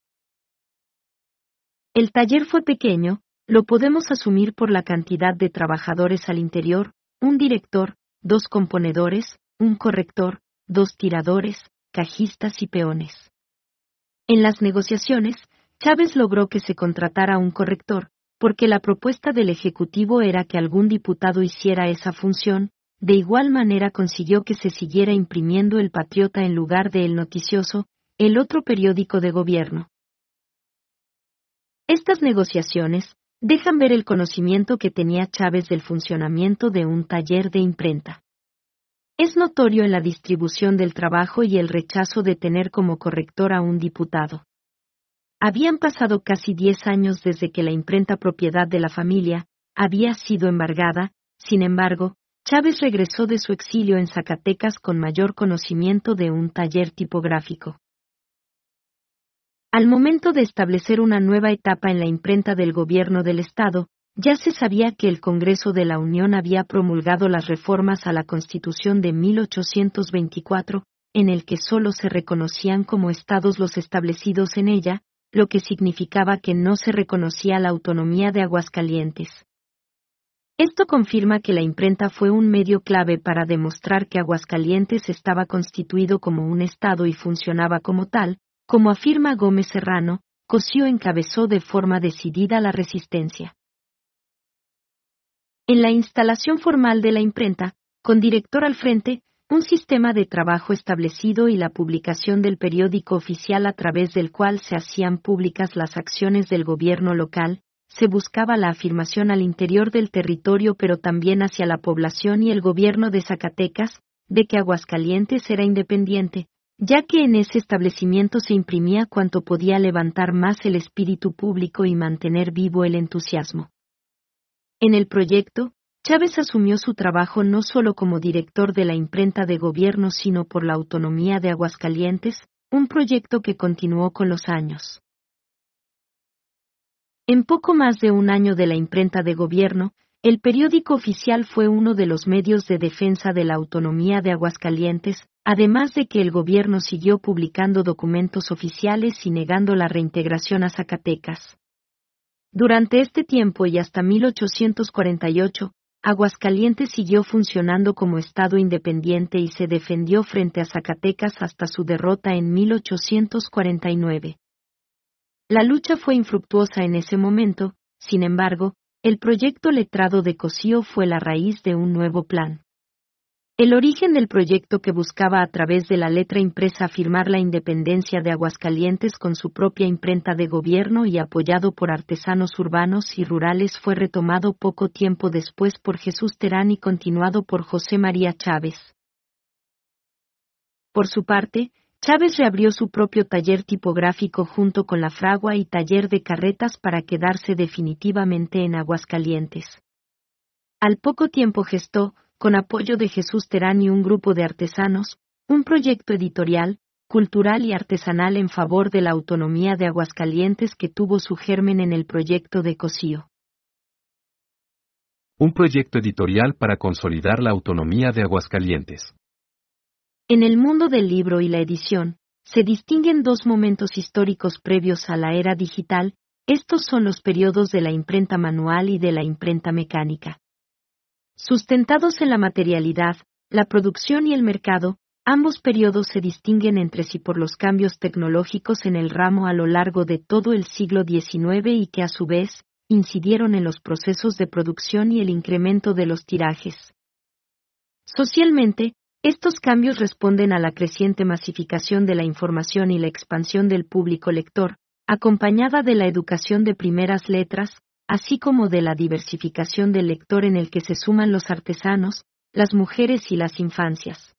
El taller fue pequeño, lo podemos asumir por la cantidad de trabajadores al interior, un director, dos componedores, un corrector, dos tiradores, cajistas y peones. En las negociaciones, Chávez logró que se contratara un corrector, porque la propuesta del Ejecutivo era que algún diputado hiciera esa función. De igual manera consiguió que se siguiera imprimiendo El Patriota en lugar de El Noticioso, el otro periódico de gobierno. Estas negociaciones dejan ver el conocimiento que tenía Chávez del funcionamiento de un taller de imprenta. Es notorio en la distribución del trabajo y el rechazo de tener como corrector a un diputado. Habían pasado casi diez años desde que la imprenta propiedad de la familia había sido embargada, sin embargo, Chávez regresó de su exilio en Zacatecas con mayor conocimiento de un taller tipográfico. Al momento de establecer una nueva etapa en la imprenta del gobierno del Estado, ya se sabía que el Congreso de la Unión había promulgado las reformas a la Constitución de mil ochocientos veinticuatro, en el que solo se reconocían como estados los establecidos en ella, lo que significaba que no se reconocía la autonomía de Aguascalientes. Esto confirma que la imprenta fue un medio clave para demostrar que Aguascalientes estaba constituido como un estado y funcionaba como tal, como afirma Gómez Serrano. Cosío encabezó de forma decidida la resistencia. En la instalación formal de la imprenta, con director al frente, un sistema de trabajo establecido y la publicación del periódico oficial a través del cual se hacían públicas las acciones del gobierno local, se buscaba la afirmación al interior del territorio pero también hacia la población y el gobierno de Zacatecas, de que Aguascalientes era independiente, ya que en ese establecimiento se imprimía cuanto podía levantar más el espíritu público y mantener vivo el entusiasmo. En el proyecto, Chávez asumió su trabajo no solo como director de la imprenta de gobierno sino por la autonomía de Aguascalientes, un proyecto que continuó con los años. En poco más de un año de la imprenta de gobierno, el periódico oficial fue uno de los medios de defensa de la autonomía de Aguascalientes, además de que el gobierno siguió publicando documentos oficiales y negando la reintegración a Zacatecas. Durante este tiempo y hasta mil ochocientos cuarenta y ocho, Aguascalientes siguió funcionando como estado independiente y se defendió frente a Zacatecas hasta su derrota en mil ochocientos cuarenta y nueve. La lucha fue infructuosa en ese momento, sin embargo, el proyecto letrado de Cosío fue la raíz de un nuevo plan. El origen del proyecto que buscaba a través de la letra impresa afirmar la independencia de Aguascalientes con su propia imprenta de gobierno y apoyado por artesanos urbanos y rurales fue retomado poco tiempo después por Jesús Terán y continuado por José María Chávez. Por su parte, Chávez reabrió su propio taller tipográfico junto con la fragua y taller de carretas para quedarse definitivamente en Aguascalientes. Al poco tiempo gestó, con apoyo de Jesús Terán y un grupo de artesanos, un proyecto editorial, cultural y artesanal en favor de la autonomía de Aguascalientes que tuvo su germen en el proyecto de Cosío. Un proyecto editorial para consolidar la autonomía de Aguascalientes. En el mundo del libro y la edición, se distinguen dos momentos históricos previos a la era digital, estos son los periodos de la imprenta manual y de la imprenta mecánica. Sustentados en la materialidad, la producción y el mercado, ambos periodos se distinguen entre sí por los cambios tecnológicos en el ramo a lo largo de todo el siglo diecinueve y que a su vez, incidieron en los procesos de producción y el incremento de los tirajes. Socialmente, estos cambios responden a la creciente masificación de la información y la expansión del público lector, acompañada de la educación de primeras letras, así como de la diversificación del lector en el que se suman los artesanos, las mujeres y las infancias.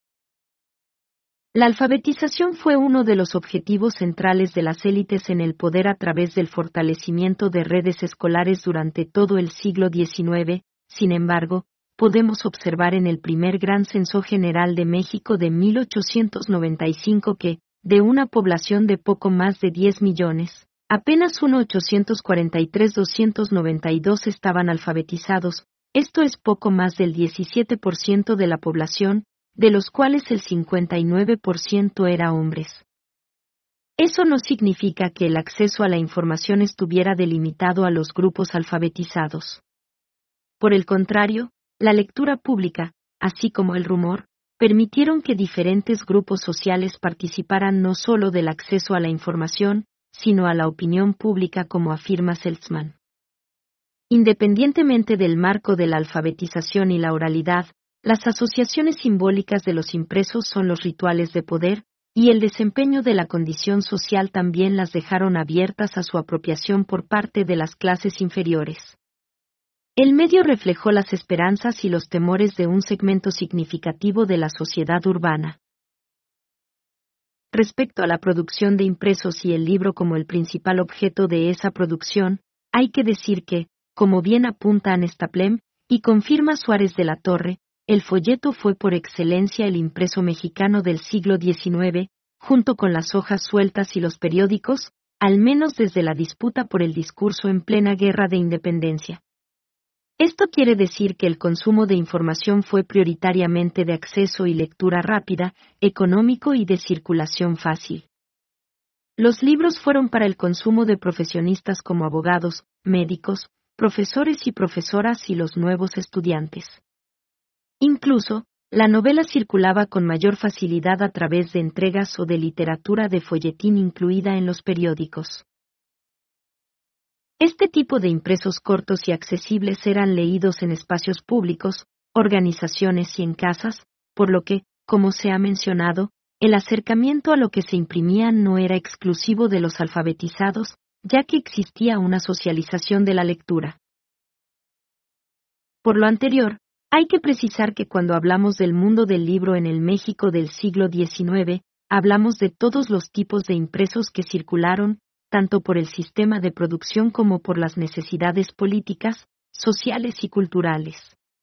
La alfabetización fue uno de los objetivos centrales de las élites en el poder a través del fortalecimiento de redes escolares durante todo el siglo diecinueve, sin embargo, podemos observar en el primer Gran Censo General de México de mil ochocientos noventa y cinco que, de una población de poco más de diez millones, apenas mil ochocientos cuarenta y tres mil doscientos noventa y dos estaban alfabetizados, esto es poco más del diecisiete por ciento de la población, de los cuales el cincuenta y nueve por ciento era hombres. Eso no significa que el acceso a la información estuviera delimitado a los grupos alfabetizados. Por el contrario, la lectura pública, así como el rumor, permitieron que diferentes grupos sociales participaran no solo del acceso a la información, sino a la opinión pública, como afirma Seltzman. Independientemente del marco de la alfabetización y la oralidad, las asociaciones simbólicas de los impresos son los rituales de poder, y el desempeño de la condición social también las dejaron abiertas a su apropiación por parte de las clases inferiores. El medio reflejó las esperanzas y los temores de un segmento significativo de la sociedad urbana. Respecto a la producción de impresos y el libro como el principal objeto de esa producción, hay que decir que, como bien apunta Anne Staplem, y confirma Suárez de la Torre, el folleto fue por excelencia el impreso mexicano del siglo diecinueve, junto con las hojas sueltas y los periódicos, al menos desde la disputa por el discurso en plena guerra de independencia. Esto quiere decir que el consumo de información fue prioritariamente de acceso y lectura rápida, económico y de circulación fácil. Los libros fueron para el consumo de profesionistas como abogados, médicos, profesores y profesoras y los nuevos estudiantes. Incluso, la novela circulaba con mayor facilidad a través de entregas o de literatura de folletín incluida en los periódicos. Este tipo de impresos cortos y accesibles eran leídos en espacios públicos, organizaciones y en casas, por lo que, como se ha mencionado, el acercamiento a lo que se imprimía no era exclusivo de los alfabetizados, ya que existía una socialización de la lectura. Por lo anterior, hay que precisar que cuando hablamos del mundo del libro en el México del siglo diecinueve, hablamos de todos los tipos de impresos que circularon, tanto por el sistema de producción como por las necesidades políticas, sociales y culturales.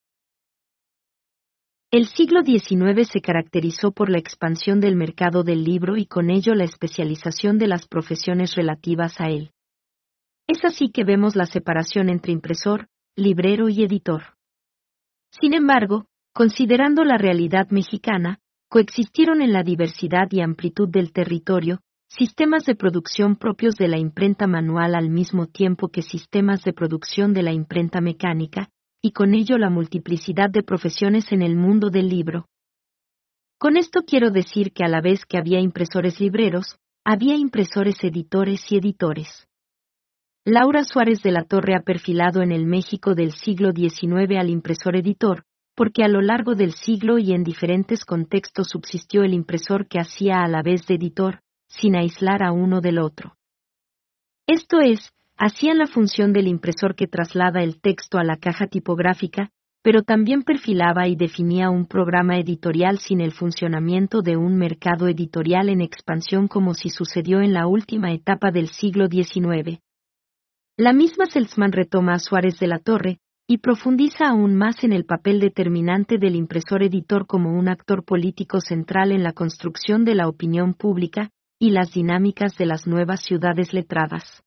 El siglo diecinueve se caracterizó por la expansión del mercado del libro y con ello la especialización de las profesiones relativas a él. Es así que vemos la separación entre impresor, librero y editor. Sin embargo, considerando la realidad mexicana, coexistieron en la diversidad y amplitud del territorio, sistemas de producción propios de la imprenta manual al mismo tiempo que sistemas de producción de la imprenta mecánica, y con ello la multiplicidad de profesiones en el mundo del libro. Con esto quiero decir que a la vez que había impresores libreros, había impresores editores y editores. Laura Suárez de la Torre ha perfilado en el México del siglo diecinueve al impresor editor, porque a lo largo del siglo y en diferentes contextos subsistió el impresor que hacía a la vez de editor, sin aislar a uno del otro. Esto es, hacían la función del impresor que traslada el texto a la caja tipográfica, pero también perfilaba y definía un programa editorial sin el funcionamiento de un mercado editorial en expansión como si sucedió en la última etapa del siglo diecinueve. La misma Seltzman retoma a Suárez de la Torre, y profundiza aún más en el papel determinante del impresor editor como un actor político central en la construcción de la opinión pública, y las dinámicas de las nuevas ciudades letradas.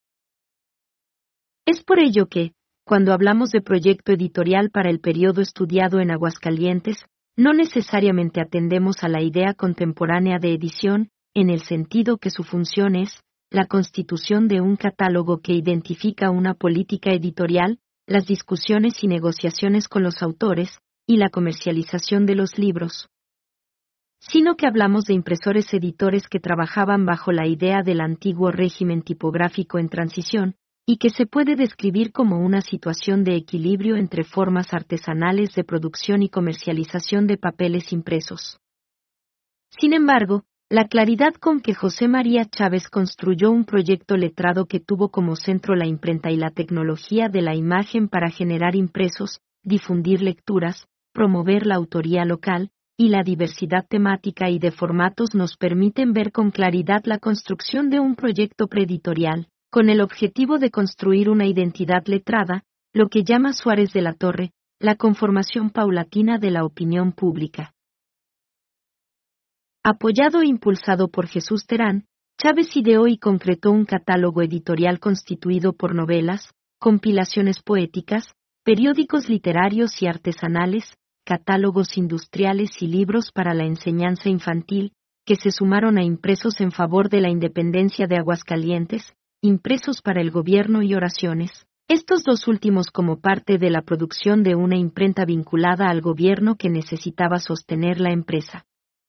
Es por ello que, cuando hablamos de proyecto editorial para el periodo estudiado en Aguascalientes, no necesariamente atendemos a la idea contemporánea de edición, en el sentido que su función es, la constitución de un catálogo que identifica una política editorial, las discusiones y negociaciones con los autores, y la comercialización de los libros. Sino que hablamos de impresores editores que trabajaban bajo la idea del antiguo régimen tipográfico en transición, y que se puede describir como una situación de equilibrio entre formas artesanales de producción y comercialización de papeles impresos. Sin embargo, la claridad con que José María Chávez construyó un proyecto letrado que tuvo como centro la imprenta y la tecnología de la imagen para generar impresos, difundir lecturas, promover la autoría local, y la diversidad temática y de formatos nos permiten ver con claridad la construcción de un proyecto preeditorial, con el objetivo de construir una identidad letrada, lo que llama Suárez de la Torre, la conformación paulatina de la opinión pública. Apoyado e impulsado por Jesús Terán, Chávez ideó y concretó un catálogo editorial constituido por novelas, compilaciones poéticas, periódicos literarios y artesanales, catálogos industriales y libros para la enseñanza infantil, que se sumaron a impresos en favor de la independencia de Aguascalientes, impresos para el gobierno y oraciones, estos dos últimos como parte de la producción de una imprenta vinculada al gobierno que necesitaba sostener la empresa.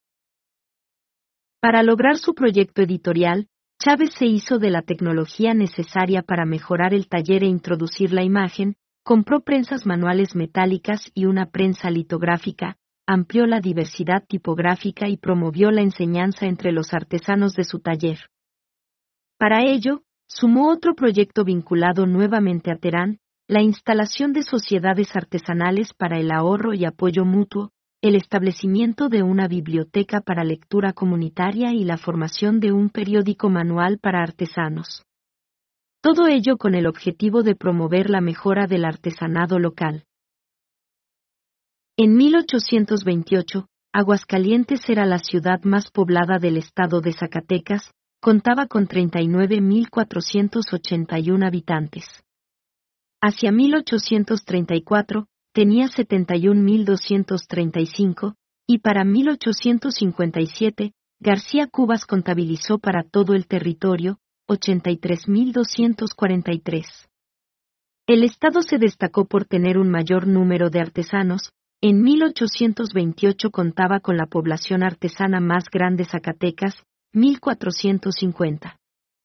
Para lograr su proyecto editorial, Chávez se hizo de la tecnología necesaria para mejorar el taller e introducir la imagen, compró prensas manuales metálicas y una prensa litográfica, amplió la diversidad tipográfica y promovió la enseñanza entre los artesanos de su taller. Para ello, sumó otro proyecto vinculado nuevamente a Terán, la instalación de sociedades artesanales para el ahorro y apoyo mutuo, el establecimiento de una biblioteca para lectura comunitaria y la formación de un periódico manual para artesanos. Todo ello con el objetivo de promover la mejora del artesanado local. En mil ochocientos veintiocho, Aguascalientes era la ciudad más poblada del estado de Zacatecas, contaba con treinta y nueve mil cuatrocientos ochenta y uno habitantes. Hacia mil ochocientos treinta y cuatro, tenía setenta y un mil doscientos treinta y cinco, y para mil ochocientos cincuenta y siete, García Cubas contabilizó para todo el territorio ochenta y tres mil doscientos cuarenta y tres. El estado se destacó por tener un mayor número de artesanos, en mil ochocientos veintiocho contaba con la población artesana más grande Zacatecas, mil cuatrocientos cincuenta.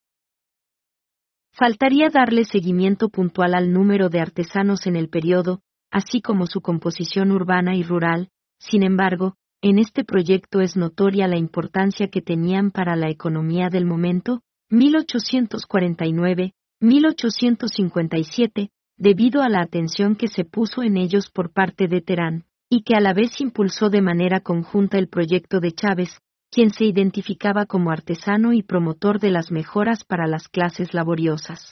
Faltaría darle seguimiento puntual al número de artesanos en el periodo, así como su composición urbana y rural, sin embargo, en este proyecto es notoria la importancia que tenían para la economía del momento, mil ochocientos cuarenta y nueve a mil ochocientos cincuenta y siete, debido a la atención que se puso en ellos por parte de Terán, y que a la vez impulsó de manera conjunta el proyecto de Chávez, quien se identificaba como artesano y promotor de las mejoras para las clases laboriosas.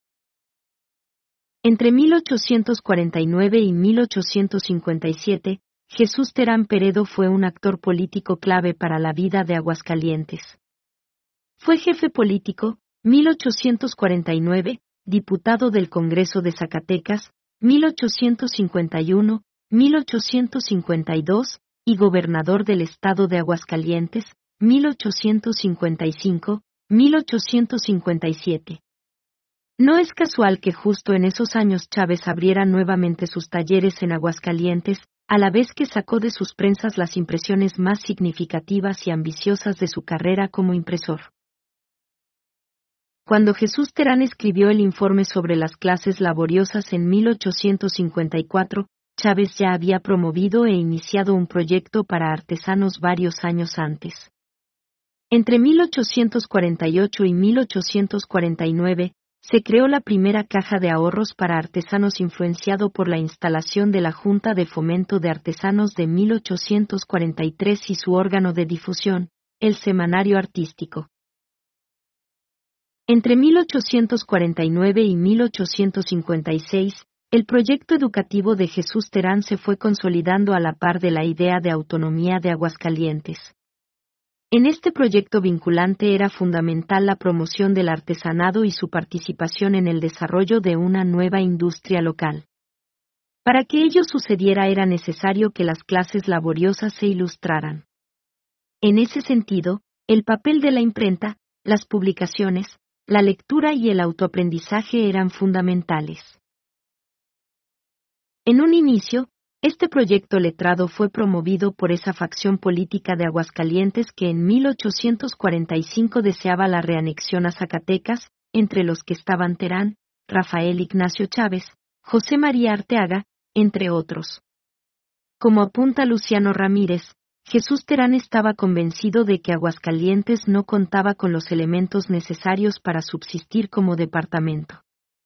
Entre mil ochocientos cuarenta y nueve y mil ochocientos cincuenta y siete, Jesús Terán Peredo fue un actor político clave para la vida de Aguascalientes. Fue jefe político, mil ochocientos cuarenta y nueve, diputado del Congreso de Zacatecas, mil ochocientos cincuenta y uno, mil ochocientos cincuenta y dos, y gobernador del estado de Aguascalientes, mil ochocientos cincuenta y cinco, mil ochocientos cincuenta y siete. No es casual que justo en esos años Chávez abriera nuevamente sus talleres en Aguascalientes, a la vez que sacó de sus prensas las impresiones más significativas y ambiciosas de su carrera como impresor. Cuando Jesús Terán escribió el informe sobre las clases laboriosas en mil ochocientos cincuenta y cuatro, Chávez ya había promovido e iniciado un proyecto para artesanos varios años antes. Entre mil ochocientos cuarenta y ocho y mil ochocientos cuarenta y nueve, se creó la primera caja de ahorros para artesanos influenciado por la instalación de la Junta de Fomento de Artesanos de mil ochocientos cuarenta y tres y su órgano de difusión, el Semanario Artístico. Entre mil ochocientos cuarenta y nueve y mil ochocientos cincuenta y seis, el proyecto educativo de Jesús Terán se fue consolidando a la par de la idea de autonomía de Aguascalientes. En este proyecto vinculante era fundamental la promoción del artesanado y su participación en el desarrollo de una nueva industria local. Para que ello sucediera era necesario que las clases laboriosas se ilustraran. En ese sentido, el papel de la imprenta, las publicaciones, la lectura y el autoaprendizaje eran fundamentales. En un inicio, este proyecto letrado fue promovido por esa facción política de Aguascalientes que en mil ochocientos cuarenta y cinco deseaba la reanexión a Zacatecas, entre los que estaban Terán, Rafael Ignacio Chávez, José María Arteaga, entre otros. Como apunta Luciano Ramírez, Jesús Terán estaba convencido de que Aguascalientes no contaba con los elementos necesarios para subsistir como departamento.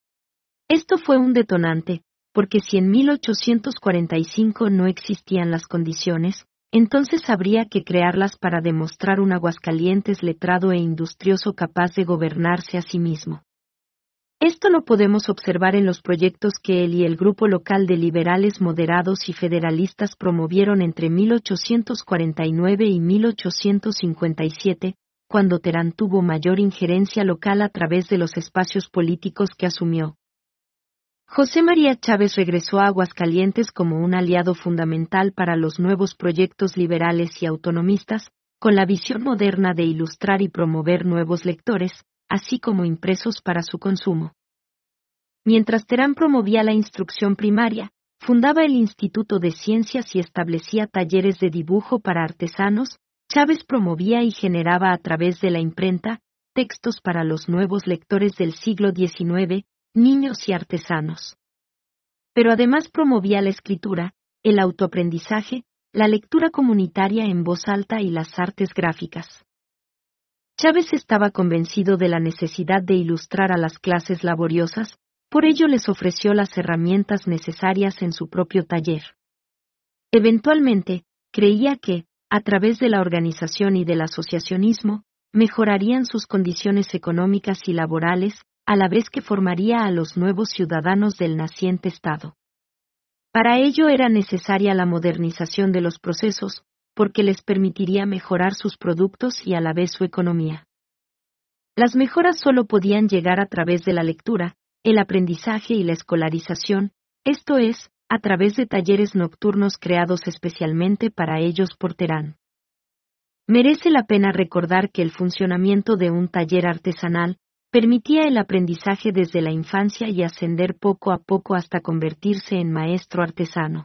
Esto fue un detonante, porque si en mil ochocientos cuarenta y cinco no existían las condiciones, entonces habría que crearlas para demostrar un Aguascalientes letrado e industrioso capaz de gobernarse a sí mismo. Esto lo podemos observar en los proyectos que él y el grupo local de liberales moderados y federalistas promovieron entre mil ochocientos cuarenta y nueve y mil ochocientos cincuenta y siete, cuando Terán tuvo mayor injerencia local a través de los espacios políticos que asumió. José María Chávez regresó a Aguascalientes como un aliado fundamental para los nuevos proyectos liberales y autonomistas, con la visión moderna de ilustrar y promover nuevos lectores, así como impresos para su consumo. Mientras Terán promovía la instrucción primaria, fundaba el Instituto de Ciencias y establecía talleres de dibujo para artesanos, Chávez promovía y generaba a través de la imprenta textos para los nuevos lectores del siglo diecinueve, niños y artesanos. Pero además promovía la escritura, el autoaprendizaje, la lectura comunitaria en voz alta y las artes gráficas. Chávez estaba convencido de la necesidad de ilustrar a las clases laboriosas, por ello les ofreció las herramientas necesarias en su propio taller. Eventualmente, creía que, a través de la organización y del asociacionismo, mejorarían sus condiciones económicas y laborales, a la vez que formaría a los nuevos ciudadanos del naciente Estado. Para ello era necesaria la modernización de los procesos, porque les permitiría mejorar sus productos y a la vez su economía. Las mejoras solo podían llegar a través de la lectura, el aprendizaje y la escolarización, esto es, a través de talleres nocturnos creados especialmente para ellos por Terán. Merece la pena recordar que el funcionamiento de un taller artesanal permitía el aprendizaje desde la infancia y ascender poco a poco hasta convertirse en maestro artesano.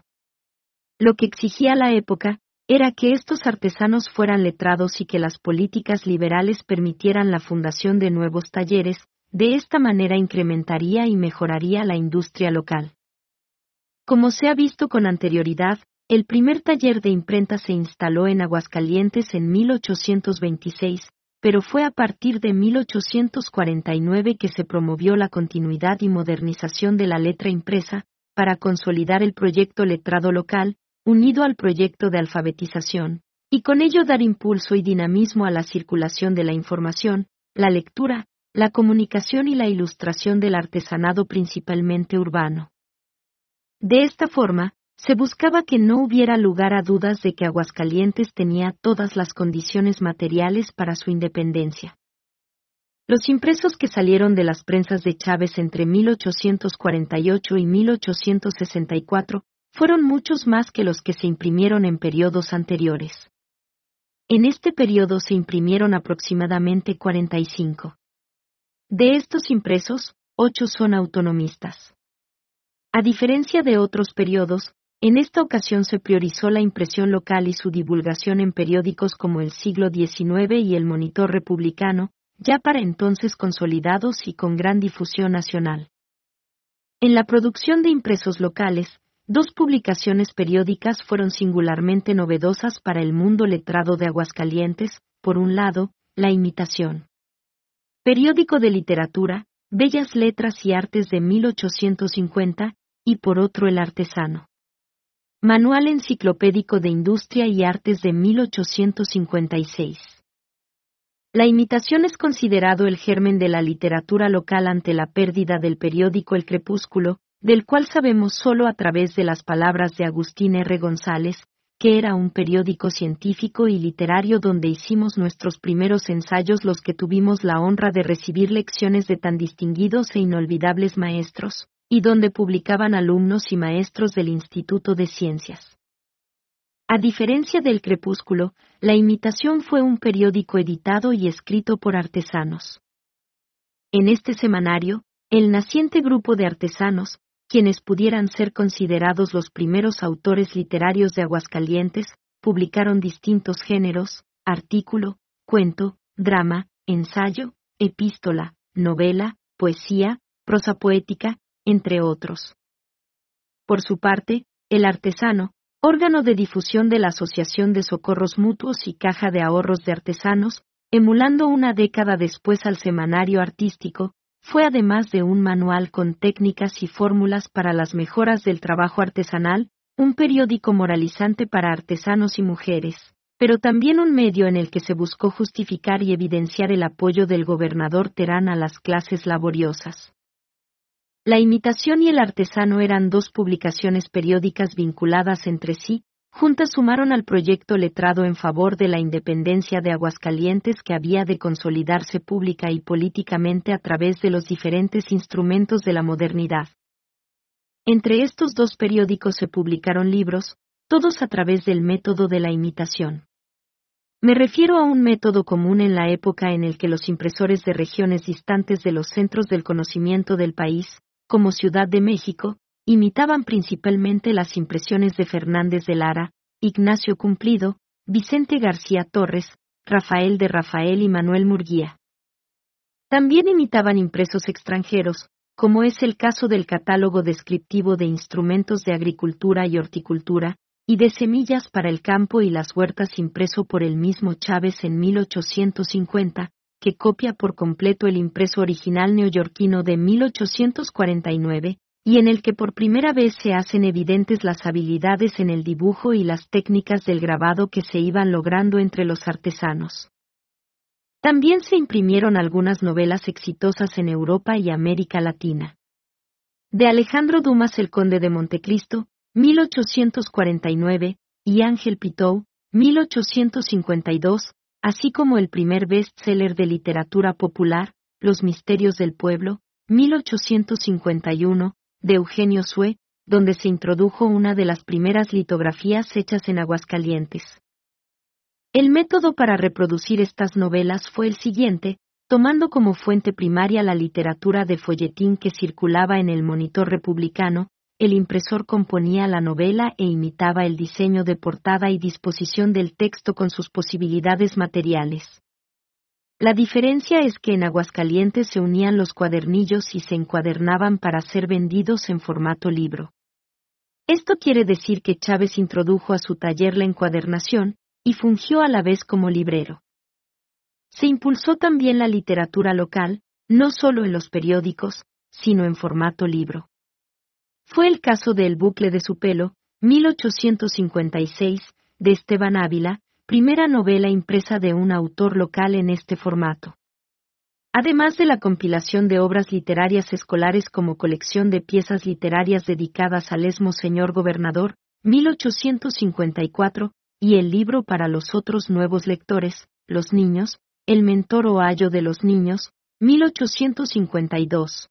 Lo que exigía la época era que estos artesanos fueran letrados y que las políticas liberales permitieran la fundación de nuevos talleres, de esta manera incrementaría y mejoraría la industria local. Como se ha visto con anterioridad, el primer taller de imprenta se instaló en Aguascalientes en mil ochocientos veintiséis, pero fue a partir de mil ochocientos cuarenta y nueve que se promovió la continuidad y modernización de la letra impresa, para consolidar el proyecto letrado local, unido al proyecto de alfabetización, y con ello dar impulso y dinamismo a la circulación de la información, la lectura, la comunicación y la ilustración del artesanado principalmente urbano. De esta forma, se buscaba que no hubiera lugar a dudas de que Aguascalientes tenía todas las condiciones materiales para su independencia. Los impresos que salieron de las prensas de Chávez entre mil ochocientos cuarenta y ocho y mil ochocientos sesenta y cuatro fueron muchos más que los que se imprimieron en periodos anteriores. En este periodo se imprimieron aproximadamente cuarenta y cinco. De estos impresos, ocho son autonomistas. A diferencia de otros periodos, en esta ocasión se priorizó la impresión local y su divulgación en periódicos como El Siglo diecinueve y El Monitor Republicano, ya para entonces consolidados y con gran difusión nacional. En la producción de impresos locales, dos publicaciones periódicas fueron singularmente novedosas para el mundo letrado de Aguascalientes, por un lado, La Imitación. Periódico de literatura, Bellas Letras y Artes de mil ochocientos cincuenta, y por otro El Artesano. Manual Enciclopédico de Industria y Artes de mil ochocientos cincuenta y seis. La Imitación es considerado el germen de la literatura local ante la pérdida del periódico El Crepúsculo, del cual sabemos solo a través de las palabras de Agustín R. González, que era un periódico científico y literario donde hicimos nuestros primeros ensayos los que tuvimos la honra de recibir lecciones de tan distinguidos e inolvidables maestros, y donde publicaban alumnos y maestros del Instituto de Ciencias. A diferencia del Crepúsculo, La Imitación fue un periódico editado y escrito por artesanos. En este semanario, el naciente grupo de artesanos, quienes pudieran ser considerados los primeros autores literarios de Aguascalientes, publicaron distintos géneros: artículo, cuento, drama, ensayo, epístola, novela, poesía, prosa poética, entre otros. Por su parte, El Artesano, órgano de difusión de la Asociación de Socorros Mutuos y Caja de Ahorros de Artesanos, emulando una década después al semanario artístico, fue además de un manual con técnicas y fórmulas para las mejoras del trabajo artesanal, un periódico moralizante para artesanos y mujeres, pero también un medio en el que se buscó justificar y evidenciar el apoyo del gobernador Terán a las clases laboriosas. La Imitación y El Artesano eran dos publicaciones periódicas vinculadas entre sí, juntas sumaron al proyecto letrado en favor de la independencia de Aguascalientes que había de consolidarse pública y políticamente a través de los diferentes instrumentos de la modernidad. Entre estos dos periódicos se publicaron libros, todos a través del método de la imitación. Me refiero a un método común en la época en el que los impresores de regiones distantes de los centros del conocimiento del país, como Ciudad de México, imitaban principalmente las impresiones de Fernández de Lara, Ignacio Cumplido, Vicente García Torres, Rafael de Rafael y Manuel Murguía. También imitaban impresos extranjeros, como es el caso del Catálogo Descriptivo de Instrumentos de Agricultura y Horticultura, y de Semillas para el Campo y las Huertas impreso por el mismo Chávez en mil ochocientos cincuenta, que copia por completo el impreso original neoyorquino de mil ochocientos cuarenta y nueve, y en el que por primera vez se hacen evidentes las habilidades en el dibujo y las técnicas del grabado que se iban logrando entre los artesanos. También se imprimieron algunas novelas exitosas en Europa y América Latina. De Alejandro Dumas El Conde de Montecristo, mil ochocientos cuarenta y nueve, y Ángel Pitou, mil ochocientos cincuenta y dos, así como el primer bestseller de literatura popular, Los Misterios del Pueblo, mil ochocientos cincuenta y uno, de Eugenio Sue, donde se introdujo una de las primeras litografías hechas en Aguascalientes. El método para reproducir estas novelas fue el siguiente, tomando como fuente primaria la literatura de folletín que circulaba en el Monitor Republicano, el impresor componía la novela e imitaba el diseño de portada y disposición del texto con sus posibilidades materiales. La diferencia es que en Aguascalientes se unían los cuadernillos y se encuadernaban para ser vendidos en formato libro. Esto quiere decir que Chávez introdujo a su taller la encuadernación, y fungió a la vez como librero. Se impulsó también la literatura local, no solo en los periódicos, sino en formato libro. Fue el caso de El bucle de su pelo, mil ochocientos cincuenta y seis, de Esteban Ávila, primera novela impresa de un autor local en este formato. Además de la compilación de obras literarias escolares como colección de piezas literarias dedicadas al esmo señor gobernador, mil ochocientos cincuenta y cuatro, y el libro para los otros nuevos lectores, los niños, El mentor o ayo de los niños, mil ochocientos cincuenta y dos.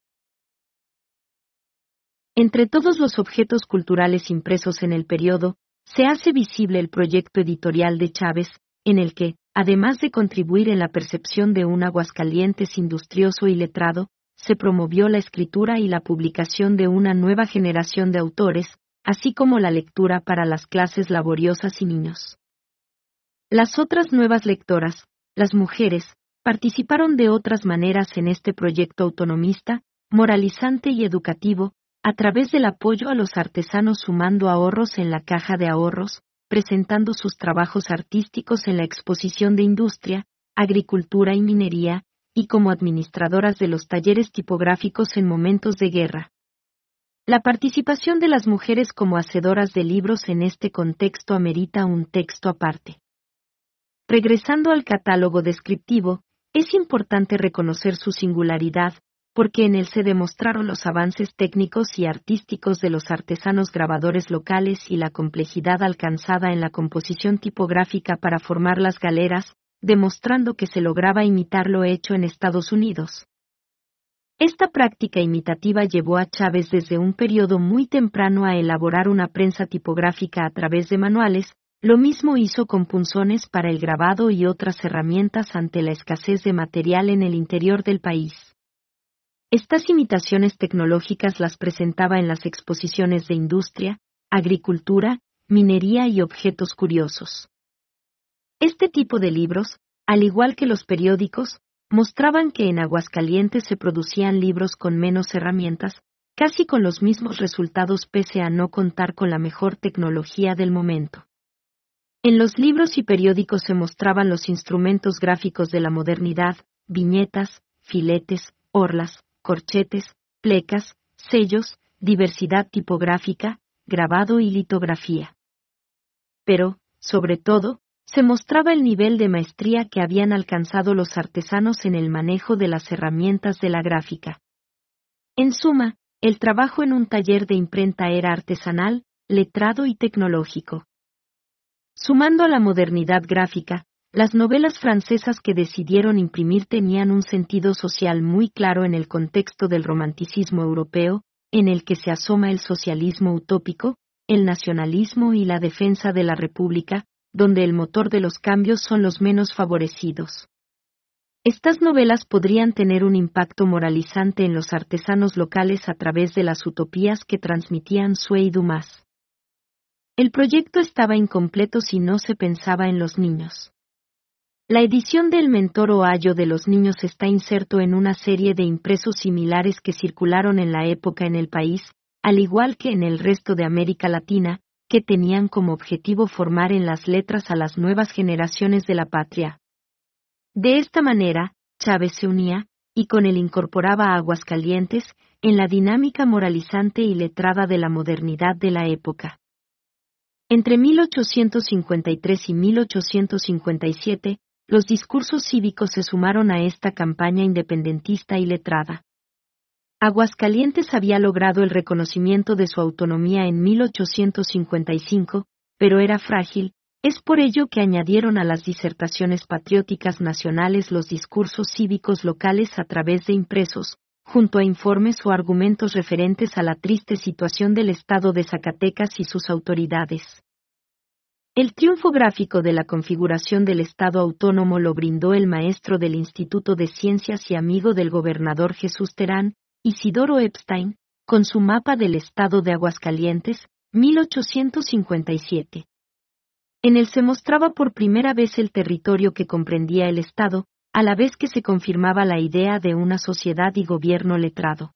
Entre todos los objetos culturales impresos en el periodo, se hace visible el proyecto editorial de Chávez, en el que, además de contribuir en la percepción de un Aguascalientes industrioso y letrado, se promovió la escritura y la publicación de una nueva generación de autores, así como la lectura para las clases laboriosas y niños. Las otras nuevas lectoras, las mujeres, participaron de otras maneras en este proyecto autonomista, moralizante y educativo, a través del apoyo a los artesanos sumando ahorros en la caja de ahorros, presentando sus trabajos artísticos en la exposición de industria, agricultura y minería, y como administradoras de los talleres tipográficos en momentos de guerra. La participación de las mujeres como hacedoras de libros en este contexto amerita un texto aparte. Regresando al catálogo descriptivo, es importante reconocer su singularidad, porque en él se demostraron los avances técnicos y artísticos de los artesanos grabadores locales y la complejidad alcanzada en la composición tipográfica para formar las galeras, demostrando que se lograba imitar lo hecho en Estados Unidos. Esta práctica imitativa llevó a Chávez desde un periodo muy temprano a elaborar una prensa tipográfica a través de manuales, lo mismo hizo con punzones para el grabado y otras herramientas ante la escasez de material en el interior del país. Estas imitaciones tecnológicas las presentaba en las exposiciones de industria, agricultura, minería y objetos curiosos. Este tipo de libros, al igual que los periódicos, mostraban que en Aguascalientes se producían libros con menos herramientas, casi con los mismos resultados pese a no contar con la mejor tecnología del momento. En los libros y periódicos se mostraban los instrumentos gráficos de la modernidad, viñetas, filetes, orlas, corchetes, plecas, sellos, diversidad tipográfica, grabado y litografía. Pero, sobre todo, se mostraba el nivel de maestría que habían alcanzado los artesanos en el manejo de las herramientas de la gráfica. En suma, el trabajo en un taller de imprenta era artesanal, letrado y tecnológico. Sumando a la modernidad gráfica, las novelas francesas que decidieron imprimir tenían un sentido social muy claro en el contexto del romanticismo europeo, en el que se asoma el socialismo utópico, el nacionalismo y la defensa de la república, donde el motor de los cambios son los menos favorecidos. Estas novelas podrían tener un impacto moralizante en los artesanos locales a través de las utopías que transmitían Sue y Dumas. El proyecto estaba incompleto si no se pensaba en los niños. La edición del Mentor o Ayo de los niños está inserto en una serie de impresos similares que circularon en la época en el país, al igual que en el resto de América Latina, que tenían como objetivo formar en las letras a las nuevas generaciones de la patria. De esta manera, Chávez se unía, y con él incorporaba a Aguascalientes, en la dinámica moralizante y letrada de la modernidad de la época. Entre mil ochocientos cincuenta y tres y mil ochocientos cincuenta y siete, los discursos cívicos se sumaron a esta campaña independentista y letrada. Aguascalientes había logrado el reconocimiento de su autonomía en mil ochocientos cincuenta y cinco, pero era frágil, es por ello que añadieron a las disertaciones patrióticas nacionales los discursos cívicos locales a través de impresos, junto a informes o argumentos referentes a la triste situación del estado de Zacatecas y sus autoridades. El triunfo gráfico de la configuración del Estado autónomo lo brindó el maestro del Instituto de Ciencias y amigo del gobernador Jesús Terán, Isidoro Epstein, con su mapa del estado de Aguascalientes, mil ochocientos cincuenta y siete. En él se mostraba por primera vez el territorio que comprendía el estado, a la vez que se confirmaba la idea de una sociedad y gobierno letrado.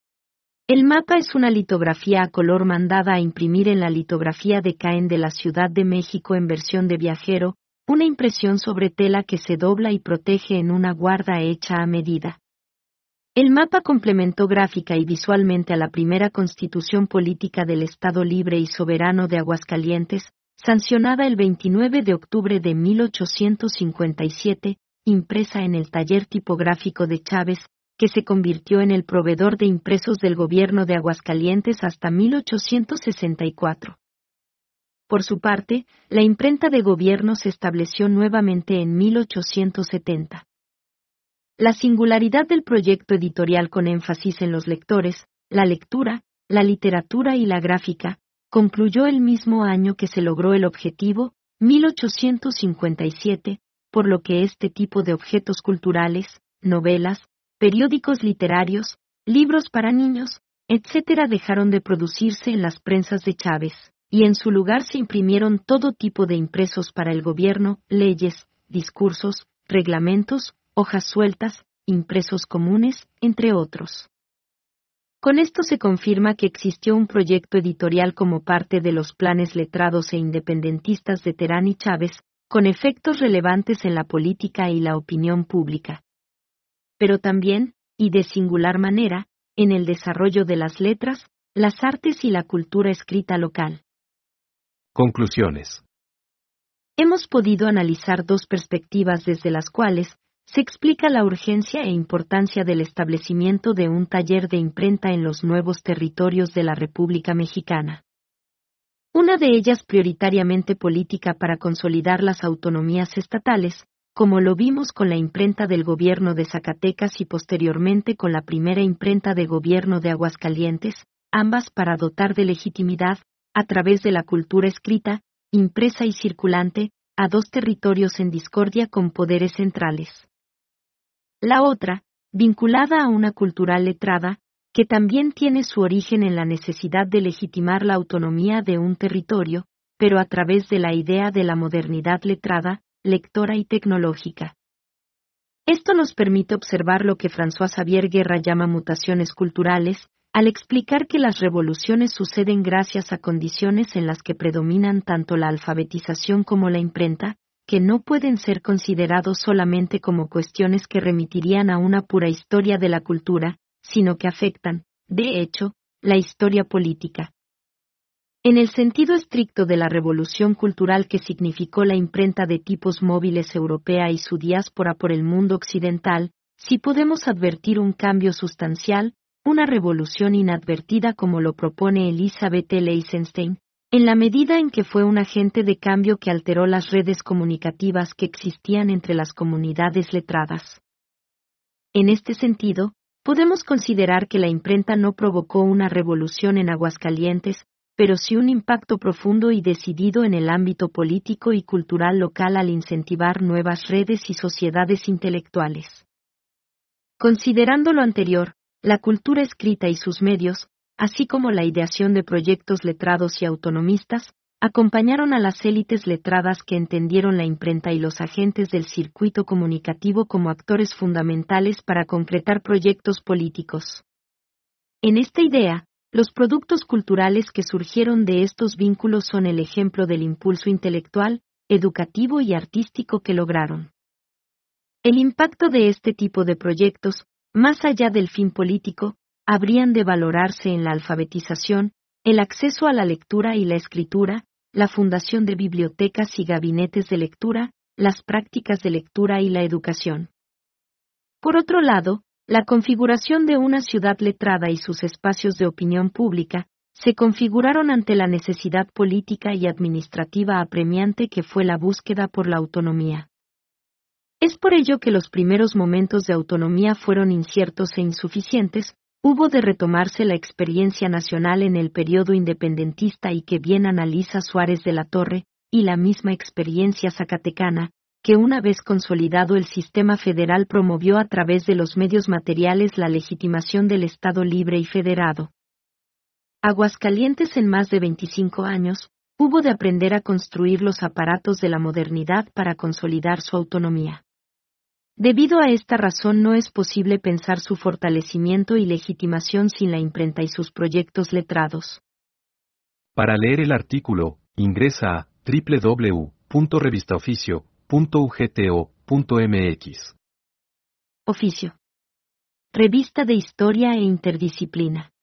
El mapa es una litografía a color mandada a imprimir en la litografía de Caen de la Ciudad de México en versión de viajero, una impresión sobre tela que se dobla y protege en una guarda hecha a medida. El mapa complementó gráfica y visualmente a la primera Constitución Política del Estado Libre y Soberano de Aguascalientes, sancionada el veintinueve de octubre de mil ochocientos cincuenta y siete, impresa en el taller tipográfico de Chávez, que se convirtió en el proveedor de impresos del gobierno de Aguascalientes hasta mil ochocientos sesenta y cuatro. Por su parte, la imprenta de gobierno se estableció nuevamente en mil ochocientos setenta. La singularidad del proyecto editorial con énfasis en los lectores, la lectura, la literatura y la gráfica, concluyó el mismo año que se logró el objetivo, mil ochocientos cincuenta y siete, por lo que este tipo de objetos culturales, novelas, periódicos literarios, libros para niños, etcétera dejaron de producirse en las prensas de Chávez, y en su lugar se imprimieron todo tipo de impresos para el gobierno, leyes, discursos, reglamentos, hojas sueltas, impresos comunes, entre otros. Con esto se confirma que existió un proyecto editorial como parte de los planes letrados e independentistas de Terán y Chávez, con efectos relevantes en la política y la opinión pública. Pero también, y de singular manera, en el desarrollo de las letras, las artes y la cultura escrita local. Conclusiones. Hemos podido analizar dos perspectivas desde las cuales se explica la urgencia e importancia del establecimiento de un taller de imprenta en los nuevos territorios de la República Mexicana. Una de ellas prioritariamente política para consolidar las autonomías estatales, como lo vimos con la imprenta del gobierno de Zacatecas y posteriormente con la primera imprenta de gobierno de Aguascalientes, ambas para dotar de legitimidad, a través de la cultura escrita, impresa y circulante, a dos territorios en discordia con poderes centrales. La otra, vinculada a una cultura letrada, que también tiene su origen en la necesidad de legitimar la autonomía de un territorio, pero a través de la idea de la modernidad letrada, lectora y tecnológica. Esto nos permite observar lo que François Xavier Guerra llama mutaciones culturales, al explicar que las revoluciones suceden gracias a condiciones en las que predominan tanto la alfabetización como la imprenta, que no pueden ser considerados solamente como cuestiones que remitirían a una pura historia de la cultura, sino que afectan, de hecho, la historia política. En el sentido estricto de la revolución cultural que significó la imprenta de tipos móviles europea y su diáspora por el mundo occidental, sí podemos advertir un cambio sustancial, una revolución inadvertida como lo propone Elisabeth Leisenstein, en la medida en que fue un agente de cambio que alteró las redes comunicativas que existían entre las comunidades letradas. En este sentido, podemos considerar que la imprenta no provocó una revolución en Aguascalientes, pero sí un impacto profundo y decidido en el ámbito político y cultural local al incentivar nuevas redes y sociedades intelectuales. Considerando lo anterior, la cultura escrita y sus medios, así como la ideación de proyectos letrados y autonomistas, acompañaron a las élites letradas que entendieron la imprenta y los agentes del circuito comunicativo como actores fundamentales para concretar proyectos políticos. En esta idea, los productos culturales que surgieron de estos vínculos son el ejemplo del impulso intelectual, educativo y artístico que lograron. El impacto de este tipo de proyectos, más allá del fin político, habrían de valorarse en la alfabetización, el acceso a la lectura y la escritura, la fundación de bibliotecas y gabinetes de lectura, las prácticas de lectura y la educación. Por otro lado, la configuración de una ciudad letrada y sus espacios de opinión pública se configuraron ante la necesidad política y administrativa apremiante que fue la búsqueda por la autonomía. Es por ello que los primeros momentos de autonomía fueron inciertos e insuficientes, hubo de retomarse la experiencia nacional en el periodo independentista y que bien analiza Suárez de la Torre, y la misma experiencia zacatecana, que una vez consolidado el sistema federal promovió a través de los medios materiales la legitimación del Estado libre y federado. Aguascalientes en más de veinticinco años, hubo de aprender a construir los aparatos de la modernidad para consolidar su autonomía. Debido a esta razón no es posible pensar su fortalecimiento y legitimación sin la imprenta y sus proyectos letrados. Para leer el artículo, ingresa a doble u doble u doble u punto revistaoficio punto u g t o punto m x. Oficio. Revista de Historia e Interdisciplina.